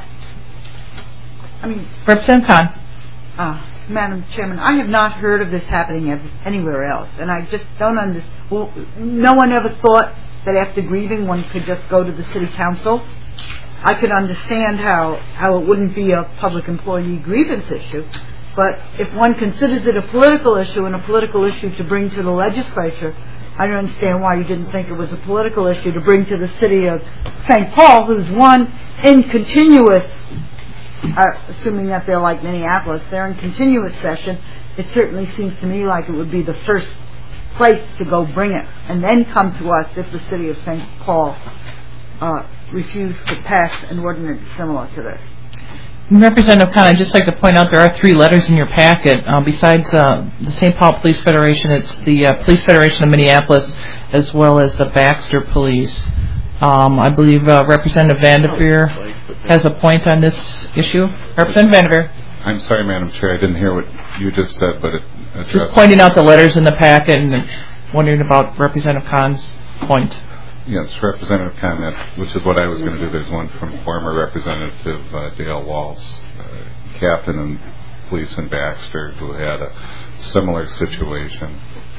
I mean, Representative Khan. Madam Chairman, I have not heard of this happening anywhere else, and I just don't understand. Well, no one ever thought that after grieving one could just go to the city council. I could understand how it wouldn't be a public employee grievance issue, but if one considers it a political issue and a political issue to bring to the legislature, I don't understand why you didn't think it was a political issue to bring to the city of St. Paul, who's one in continuous, assuming that they're like Minneapolis, they're in continuous session. It certainly seems to me like it would be the first place to go bring it, and then come to us if the city of St. Paul refused to pass an ordinance similar to this. Representative Khan, I'd just like to point out there are 3 letters in your packet. Besides the St. Paul Police Federation, it's the Police Federation of Minneapolis as well as the Baxter Police. I believe Representative Vanderveer has a point on this issue. Representative Vanderveer. I'm sorry, Madam Chair, I didn't hear what you just said, but it addressed... Just pointing out the letters in the packet and wondering about Representative Khan's point. Yes, Representative Khan, which is what I was going to do. There's one from former Representative Dale Walls, captain in police in Baxter, who had a similar situation.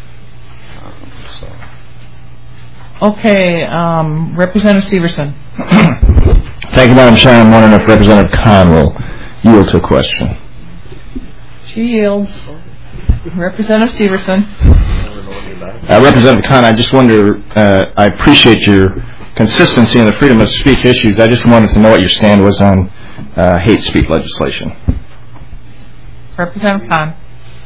Okay, Representative Severson. Thank you, Madam Chair. I'm wondering if Representative Khan will yield to a question. She yields. Representative Severson. Representative Khan, I just wonder, I appreciate your consistency in the freedom of speech issues. I just wanted to know what your stand was on hate speech legislation. Representative Khan.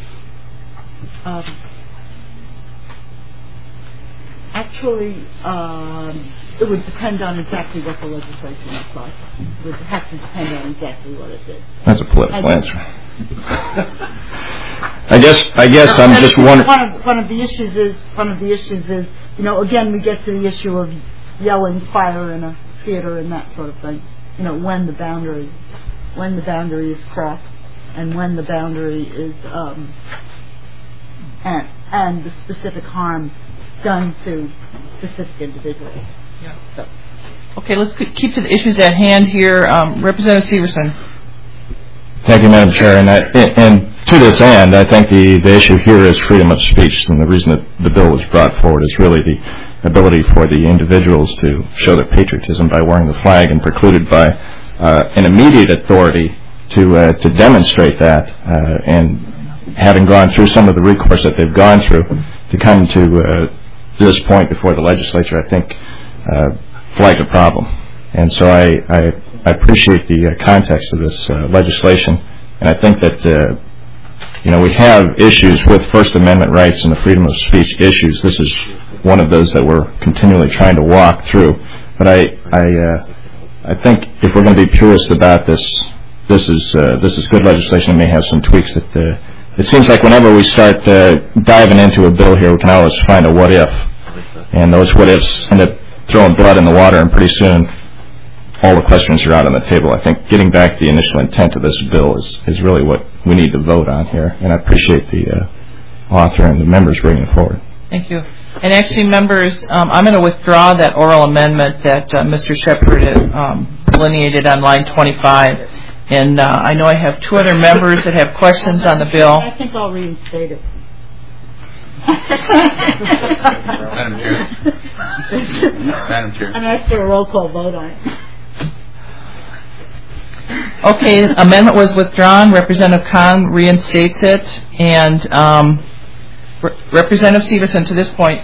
Actually, it would depend on exactly what the legislation looks like. It would have to depend on exactly what it is. That's a political answer. I guess I'm just wondering. One of the issues is, again, we get to the issue of yelling fire in a theater and that sort of thing. When the boundary is crossed, and when the boundary is, and the specific harm done to specific individuals. Yeah. So. Okay, let's keep to the issues at hand here. Representative Severson. Thank you, Madam Chair. And to this end, I think the issue here is freedom of speech, and the reason that the bill was brought forward is really the ability for the individuals to show their patriotism by wearing the flag, and precluded by an immediate authority to demonstrate that. And having gone through some of the recourse that they've gone through to come to this point before the legislature, I think flagged a problem. And so I appreciate the context of this legislation, and I think that we have issues with First Amendment rights and the freedom of speech issues. This is one of those that we're continually trying to walk through. But I think if we're going to be purist about this is good legislation. It may have some tweaks that it seems like whenever we start diving into a bill here, we can always find a what if, and those what ifs end up throwing blood in the water, and pretty soon all the questions are out on the table. I think getting back to the initial intent of this bill is really what we need to vote on here, and I appreciate the author and the members bringing it forward. Thank you. And actually, members, I'm going to withdraw that oral amendment that Mr. Shepard delineated on line 25. And I know I have two other members that have questions on the bill. I think I'll reinstate it. Madam Chair. I'm asking for a roll call vote on it. Okay, amendment was withdrawn. Representative Kahn reinstates it. And Representative Severson, to this point.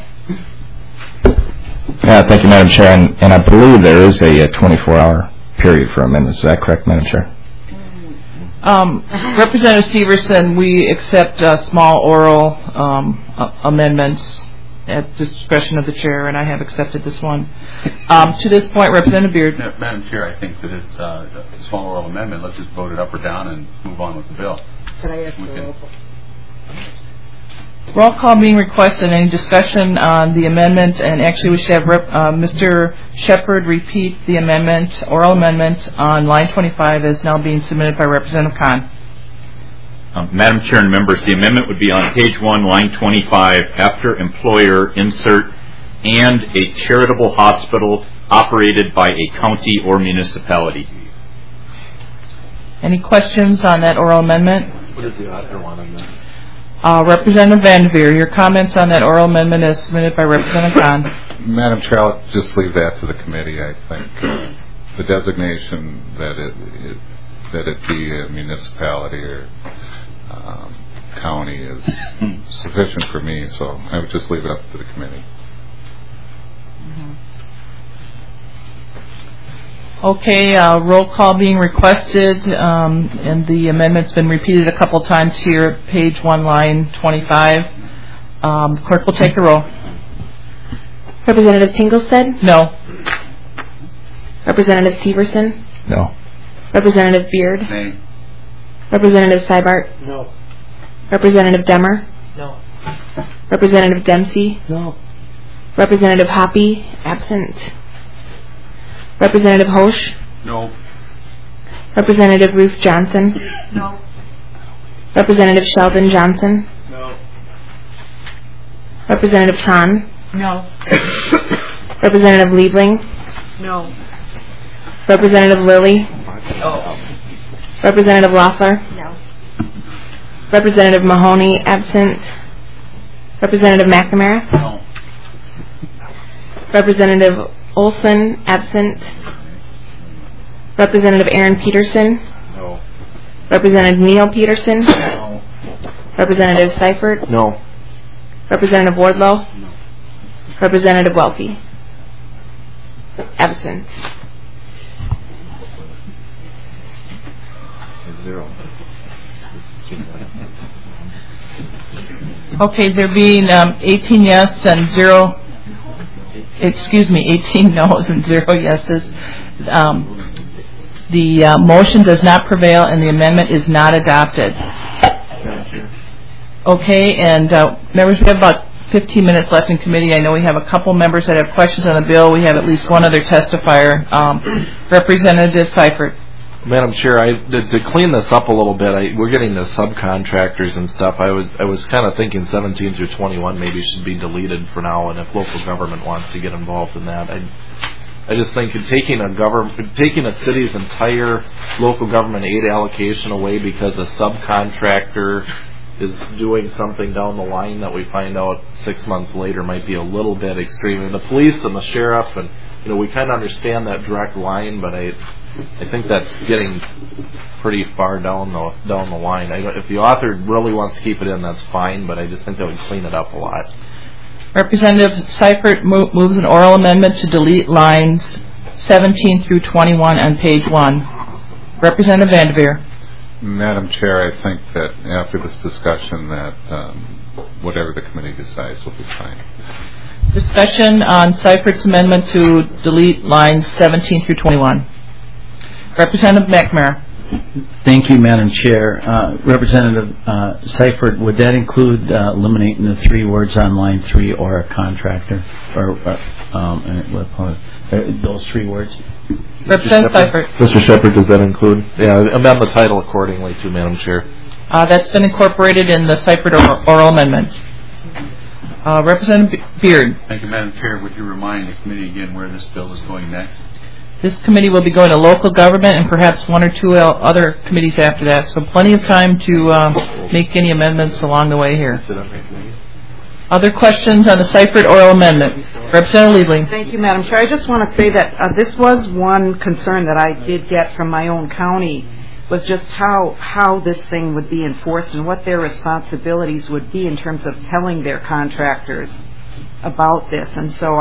Thank you, Madam Chair. And I believe there is a 24-hour period for amendments. Is that correct, Madam Chair? Representative Severson, we accept small oral amendments at discretion of the chair, and I have accepted this one. To this point, Representative Beard. Madam Chair, I think that it's a small oral amendment. Let's just vote it up or down and move on with the bill. Could I ask for a roll call? Roll call being requested. Any discussion on the amendment? And actually, we should have Mr. Shepard repeat the amendment, oral amendment, on line 25 as now being submitted by Representative Kahn. Madam Chair and members, the amendment would be on page 1, line 25, after employer, insert, and a charitable hospital operated by a county or municipality. Any questions on that oral amendment? What does the author want on that? Representative Vanderveer, your comments on that oral amendment as submitted by Representative Kahn. Madam Chair, I'll just leave that to the committee. I think the designation that it be a municipality or county is sufficient for me, so I would just leave it up to the committee. Okay, roll call being requested, and the amendment's been repeated a couple times here, page 1, line 25. Clerk will take the roll. Representative Tinglestead? No. Representative Severson? No. Representative Beard? Nay. Representative Seibert? No. Representative Demmer? No. Representative Dempsey? No. Representative Hoppe? Absent. Representative Hosch? No. Representative Ruth Johnson? No. Representative Sheldon Johnson? No. Representative Tran? No. Representative Liebling? No. Representative Lilly? No. Representative Loeffler? No. Representative Mahoney? Absent. Representative McNamara? No. Representative Olson? Absent. Representative Aaron Peterson? No. Representative Neil Peterson? No. Representative Seifert? No. Representative Wardlow? No. Representative Welty? Absent. 0. Okay, there being 18 yes and 18 no's and 0 yeses. The motion does not prevail and the amendment is not adopted. Okay, and members, we have about 15 minutes left in committee. I know we have a couple members that have questions on the bill. We have at least one other testifier. Representative Seifert. Madam Chair, to clean this up a little bit, we're getting the subcontractors and stuff. I was kind of thinking 17 through 21 maybe should be deleted for now, and if local government wants to get involved in that, I just think taking a city's entire local government aid allocation away because a subcontractor is doing something down the line that we find out 6 months later might be a little bit extreme. And the police and the sheriff, and we kind of understand that direct line, but I think that's getting pretty far down the line. If the author really wants to keep it in, that's fine, but I just think that would clean it up a lot. Representative Seifert moves an oral amendment to delete lines 17 through 21 on page 1. Representative Vanderveer. Madam Chair, I think that after this discussion that whatever the committee decides will be fine. Discussion on Seifert's amendment to delete lines 17 through 21. Representative McNamara. Thank you, Madam Chair. Representative Seifert, would that include eliminating the 3 words on line 3 or a contractor? Or those 3 words? Representative Seifert. Mr. Shepard, does that include? Yeah, amend the title accordingly too, Madam Chair. That's been incorporated in the Seifert oral amendment. Representative Beard. Thank you, Madam Chair. Would you remind the committee again where this bill is going next? This committee will be going to local government and perhaps one or two other committees after that, so plenty of time to make any amendments along the way here. Other questions on the Seifert oral amendment? Representative Liebling. Thank you, Madam Chair. I just want to say that this was one concern that I did get from my own county, was just how this thing would be enforced and what their responsibilities would be in terms of telling their contractors about this. And so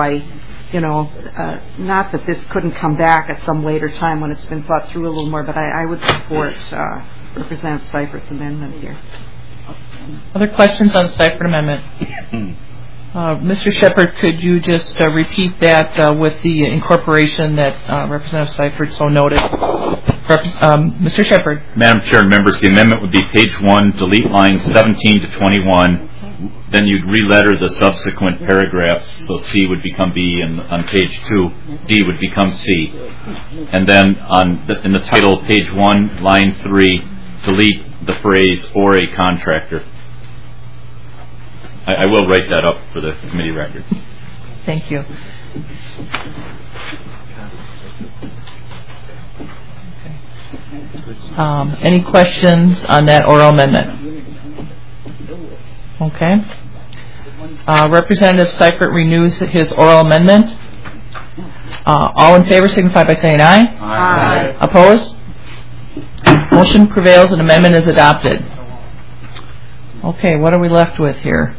not that this couldn't come back at some later time when it's been thought through a little more, but I would support Representative Seifert's amendment here. Other questions on the Seifert amendment? Mr. Shepard, could you just repeat that with the incorporation that Representative Seifert so noted? Mr. Shepard. Madam Chair and members, the amendment would be page 1, delete lines 17 to 21. Then you'd re-letter the subsequent paragraphs, so C would become B, and on page 2, D would become C. And then in the title, page 1, line 3, delete the phrase "or a contractor." I will write that up for the committee record. Thank you. Any questions on that oral amendment? Okay. Representative Seifert renews his oral amendment. All in favor signify by saying aye. Aye. Opposed? Motion prevails and amendment is adopted. Okay, what are we left with here?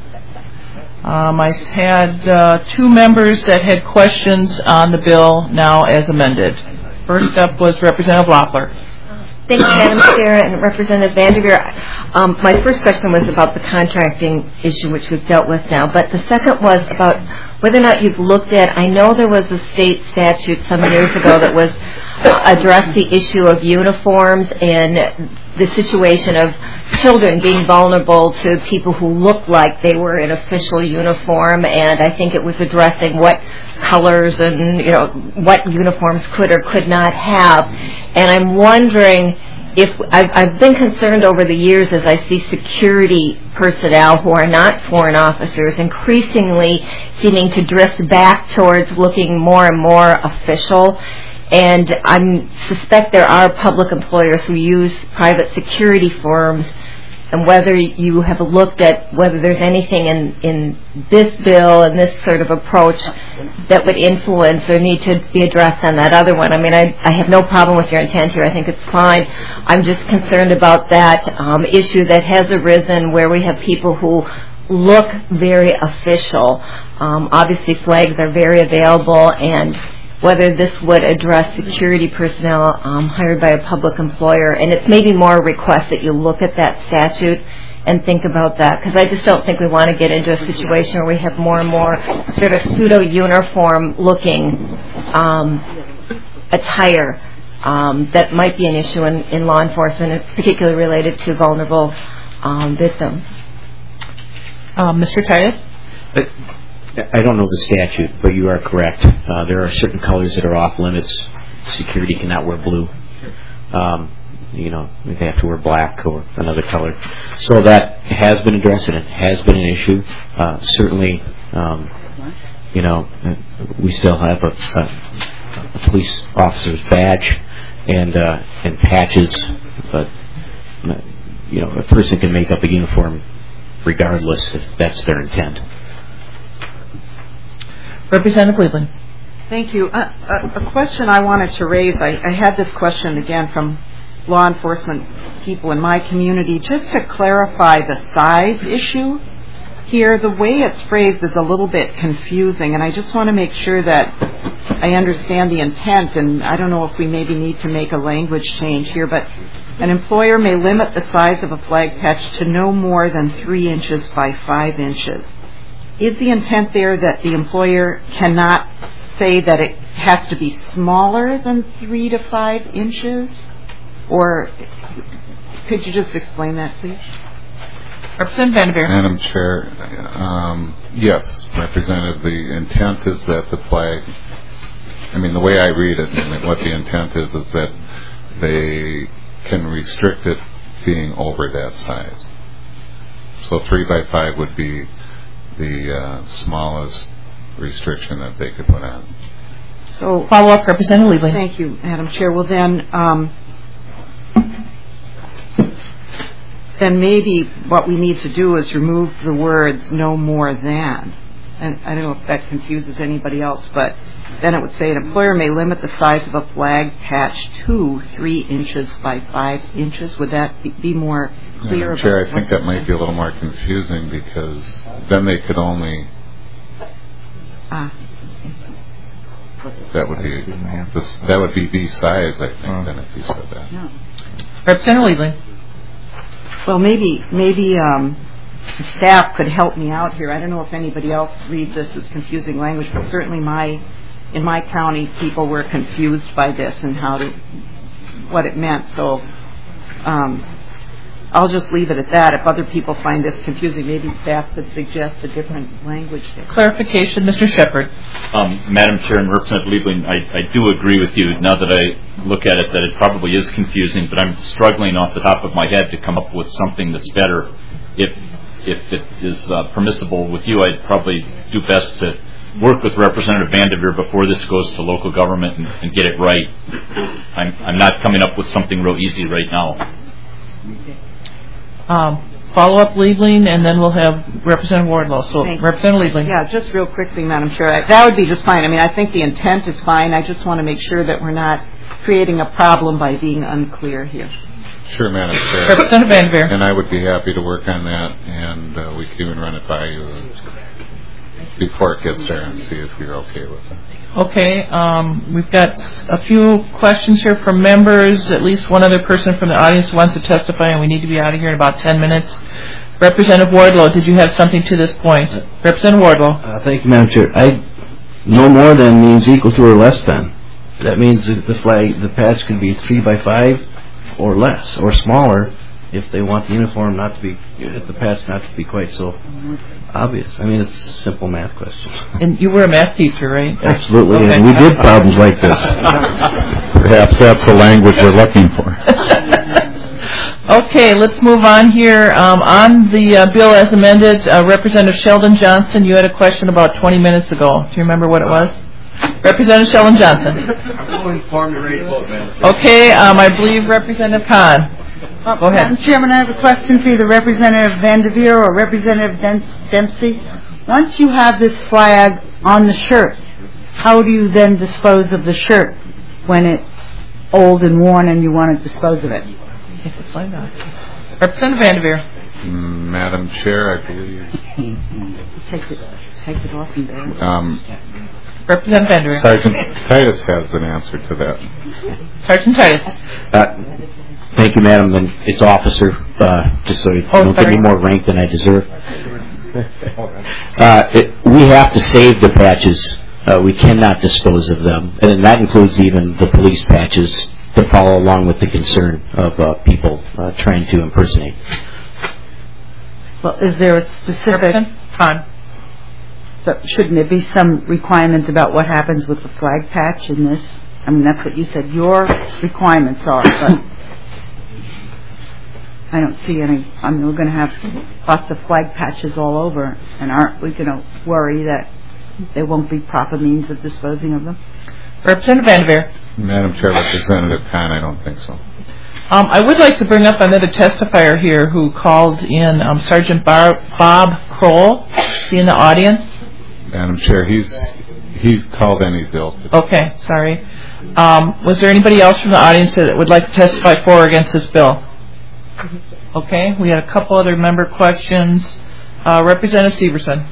I had two members that had questions on the bill now as amended. First up was Representative Loeffler. Thank you, Madam Chair, and Representative Vanderveer. My first question was about the contracting issue, which we've dealt with now, but the second was about whether or not you've looked at, I know there was a state statute some years ago that was addressed the issue of uniforms and the situation of children being vulnerable to people who looked like they were in official uniform, and I think it was addressing what colors and what uniforms could or could not have. And I'm wondering if I've been concerned over the years as I see security personnel who are not sworn officers increasingly seeming to drift back towards looking more and more official. And I suspect there are public employers who use private security firms, and whether you have looked at whether there's anything in this bill and this sort of approach that would influence or need to be addressed on that other one. I mean, I have no problem with your intent here. I think it's fine. I'm just concerned about that issue that has arisen where we have people who look very official. Obviously, flags are very available, and whether this would address security personnel hired by a public employer. And it's maybe more a request that you look at that statute and think about that, because I just don't think we want to get into a situation where we have more and more sort of pseudo-uniform looking attire that might be an issue in law enforcement, particularly related to vulnerable victims. Mr. Titus? I don't know the statute, but you are correct. There are certain colors that are off limits. Security cannot wear blue. They have to wear black or another color. So that has been addressed, and it has been an issue. Certainly, we still have a police officer's badge and patches, but a person can make up a uniform regardless if that's their intent. Representative Cleveland. Thank you. A question I wanted to raise, I had this question again from law enforcement people in my community, just to clarify the size issue here. The way it's phrased is a little bit confusing, and I just want to make sure that I understand the intent, and I don't know if we maybe need to make a language change here, but an employer may limit the size of a flag patch to no more than 3 inches by 5 inches. Is the intent there that the employer cannot say that it has to be smaller than 3 to 5 inches? Or could you just explain that, please? Representative Vanderveer. Madam Chair, yes, Representative, the intent is that the flag, the way I read it, and what the intent is that they can restrict it being over that size. So 3 by 5 would be the smallest restriction that they could put on. So follow up, Representative Liebling. Thank you, Madam Chair. Well, then maybe what we need to do is remove the words "no more than." And I don't know if that confuses anybody else, but then it would say an employer may limit the size of a flag patch to 3 inches by 5 inches. Would that be more clear? Madam Chair, I think that might be a little more confusing because then they could only. That would be the size, I think, then if you said that. Yeah. Representative Liebling. Well, maybe staff could help me out here. I don't know if anybody else reads this as confusing language, but certainly in my county, people were confused by this and what it meant. So I'll just leave it at that. If other people find this confusing, maybe staff could suggest a different language there. Clarification, Mr. Shepard. Madam Chair and Representative Liebling, I do agree with you now that I look at it that it probably is confusing, but I'm struggling off the top of my head to come up with something that's better. If it is permissible with you, I'd probably do best to work with Representative Vanderveer before this goes to local government and get it right. I'm not coming up with something real easy right now. Follow up, Liebling, and then we'll have Representative Wardlow. So, Representative Liebling. Yeah, just real quickly, Madam Chair. That would be just fine. I mean, I think the intent is fine. I just want to make sure that we're not creating a problem by being unclear here. Sure, Madam Chair. Representative Vanderveer. And I would be happy to work on that, and we could even run it by you before it gets there and see if you're okay with it. Okay, we've got a few questions here from members. At least one other person from the audience wants to testify, and we need to be out of here in about 10 minutes. Representative Wardlow, did you have something to this point? Representative Wardlow. Thank you, Madam Chair. No more than means equal to or less than. That means that the patch could be 3 by 5 or less, or smaller, if they want the uniform not to be, the patch not to be quite so obvious. I mean, it's a simple math question. And you were a math teacher, right? Absolutely, okay. And we did problems like this. Perhaps that's the language we're looking for. Okay, let's move on here. On the bill as amended, Representative Sheldon Johnson, you had a question about 20 minutes ago. Do you remember what it was? Representative Sheldon Johnson. I'm informed and ready to vote, Madam. Okay, I believe Representative Kahn. Go ahead. Madam Chairman, I have a question for either Representative Vanderveer or Representative Dempsey. Once you have this flag on the shirt, how do you then dispose of the shirt when it's old and worn and you want to dispose of it? Representative Vanderveer. Madam Chair, I believe. Take it off and bury Representative Vanderveer. Sergeant Titus has an answer to that. Sergeant Titus. Thank you, Madam. And it's officer, just so you don't give me more rank than I deserve. We have to save the patches. We cannot dispose of them. And that includes even the police patches to follow along with the concern of people trying to impersonate. Well, is there a specific... But shouldn't there be some requirements about what happens with the flag patch in this? I mean, that's what you said your requirements are, but I don't see any. I mean, we're going to have lots of flag patches all over, and aren't we going to worry that there won't be proper means of disposing of them? Representative Vanderveer. Madam Chair, Representative Kahn, I don't think so. I would like to bring up another testifier here who called in, Sergeant Bob Kroll. Is he in the audience? Madam Chair, he's called in. He's ill. Okay, sorry. Was there anybody else from the audience that would like to testify for or against this bill? Okay, we had a couple other member questions. Representative Severson.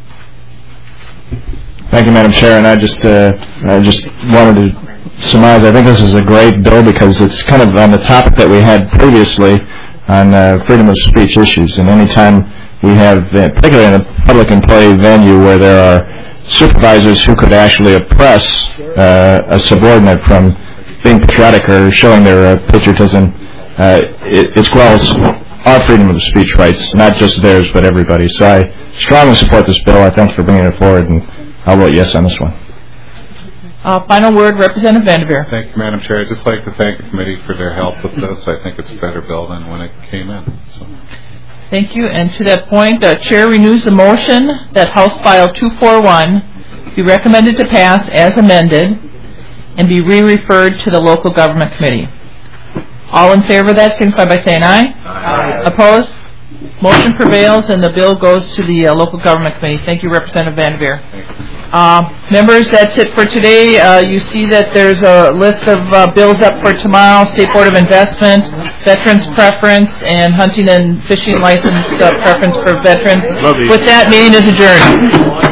Thank you, Madam Chair. And I just wanted to surmise. I think this is a great bill because it's kind of on the topic that we had previously on freedom of speech issues. And anytime we have, particularly in a public employee venue where there are supervisors who could actually oppress a subordinate from being patriotic or showing their patriotism, it quells our freedom of speech rights, not just theirs, but everybody. So I strongly support this bill. I thank you for bringing it forward, and I'll vote yes on this one. Final word, Representative Vanderveer. Thank you, Madam Chair. I'd just like to thank the committee for their help with this. I think it's a better bill than when it came in. So. Thank you. And to that point, the Chair renews the motion that House File 241 be recommended to pass as amended and be re-referred to the Local Government Committee. All in favor of that signify by saying aye. Aye. Opposed? Motion prevails and the bill goes to the Local Government Committee. Thank you, Representative Vanderveer. Members, that's it for today. You see that there's a list of bills up for tomorrow: State Board of Investment, Veterans Preference, and Hunting and Fishing License Preference for Veterans. With that, meeting is adjourned.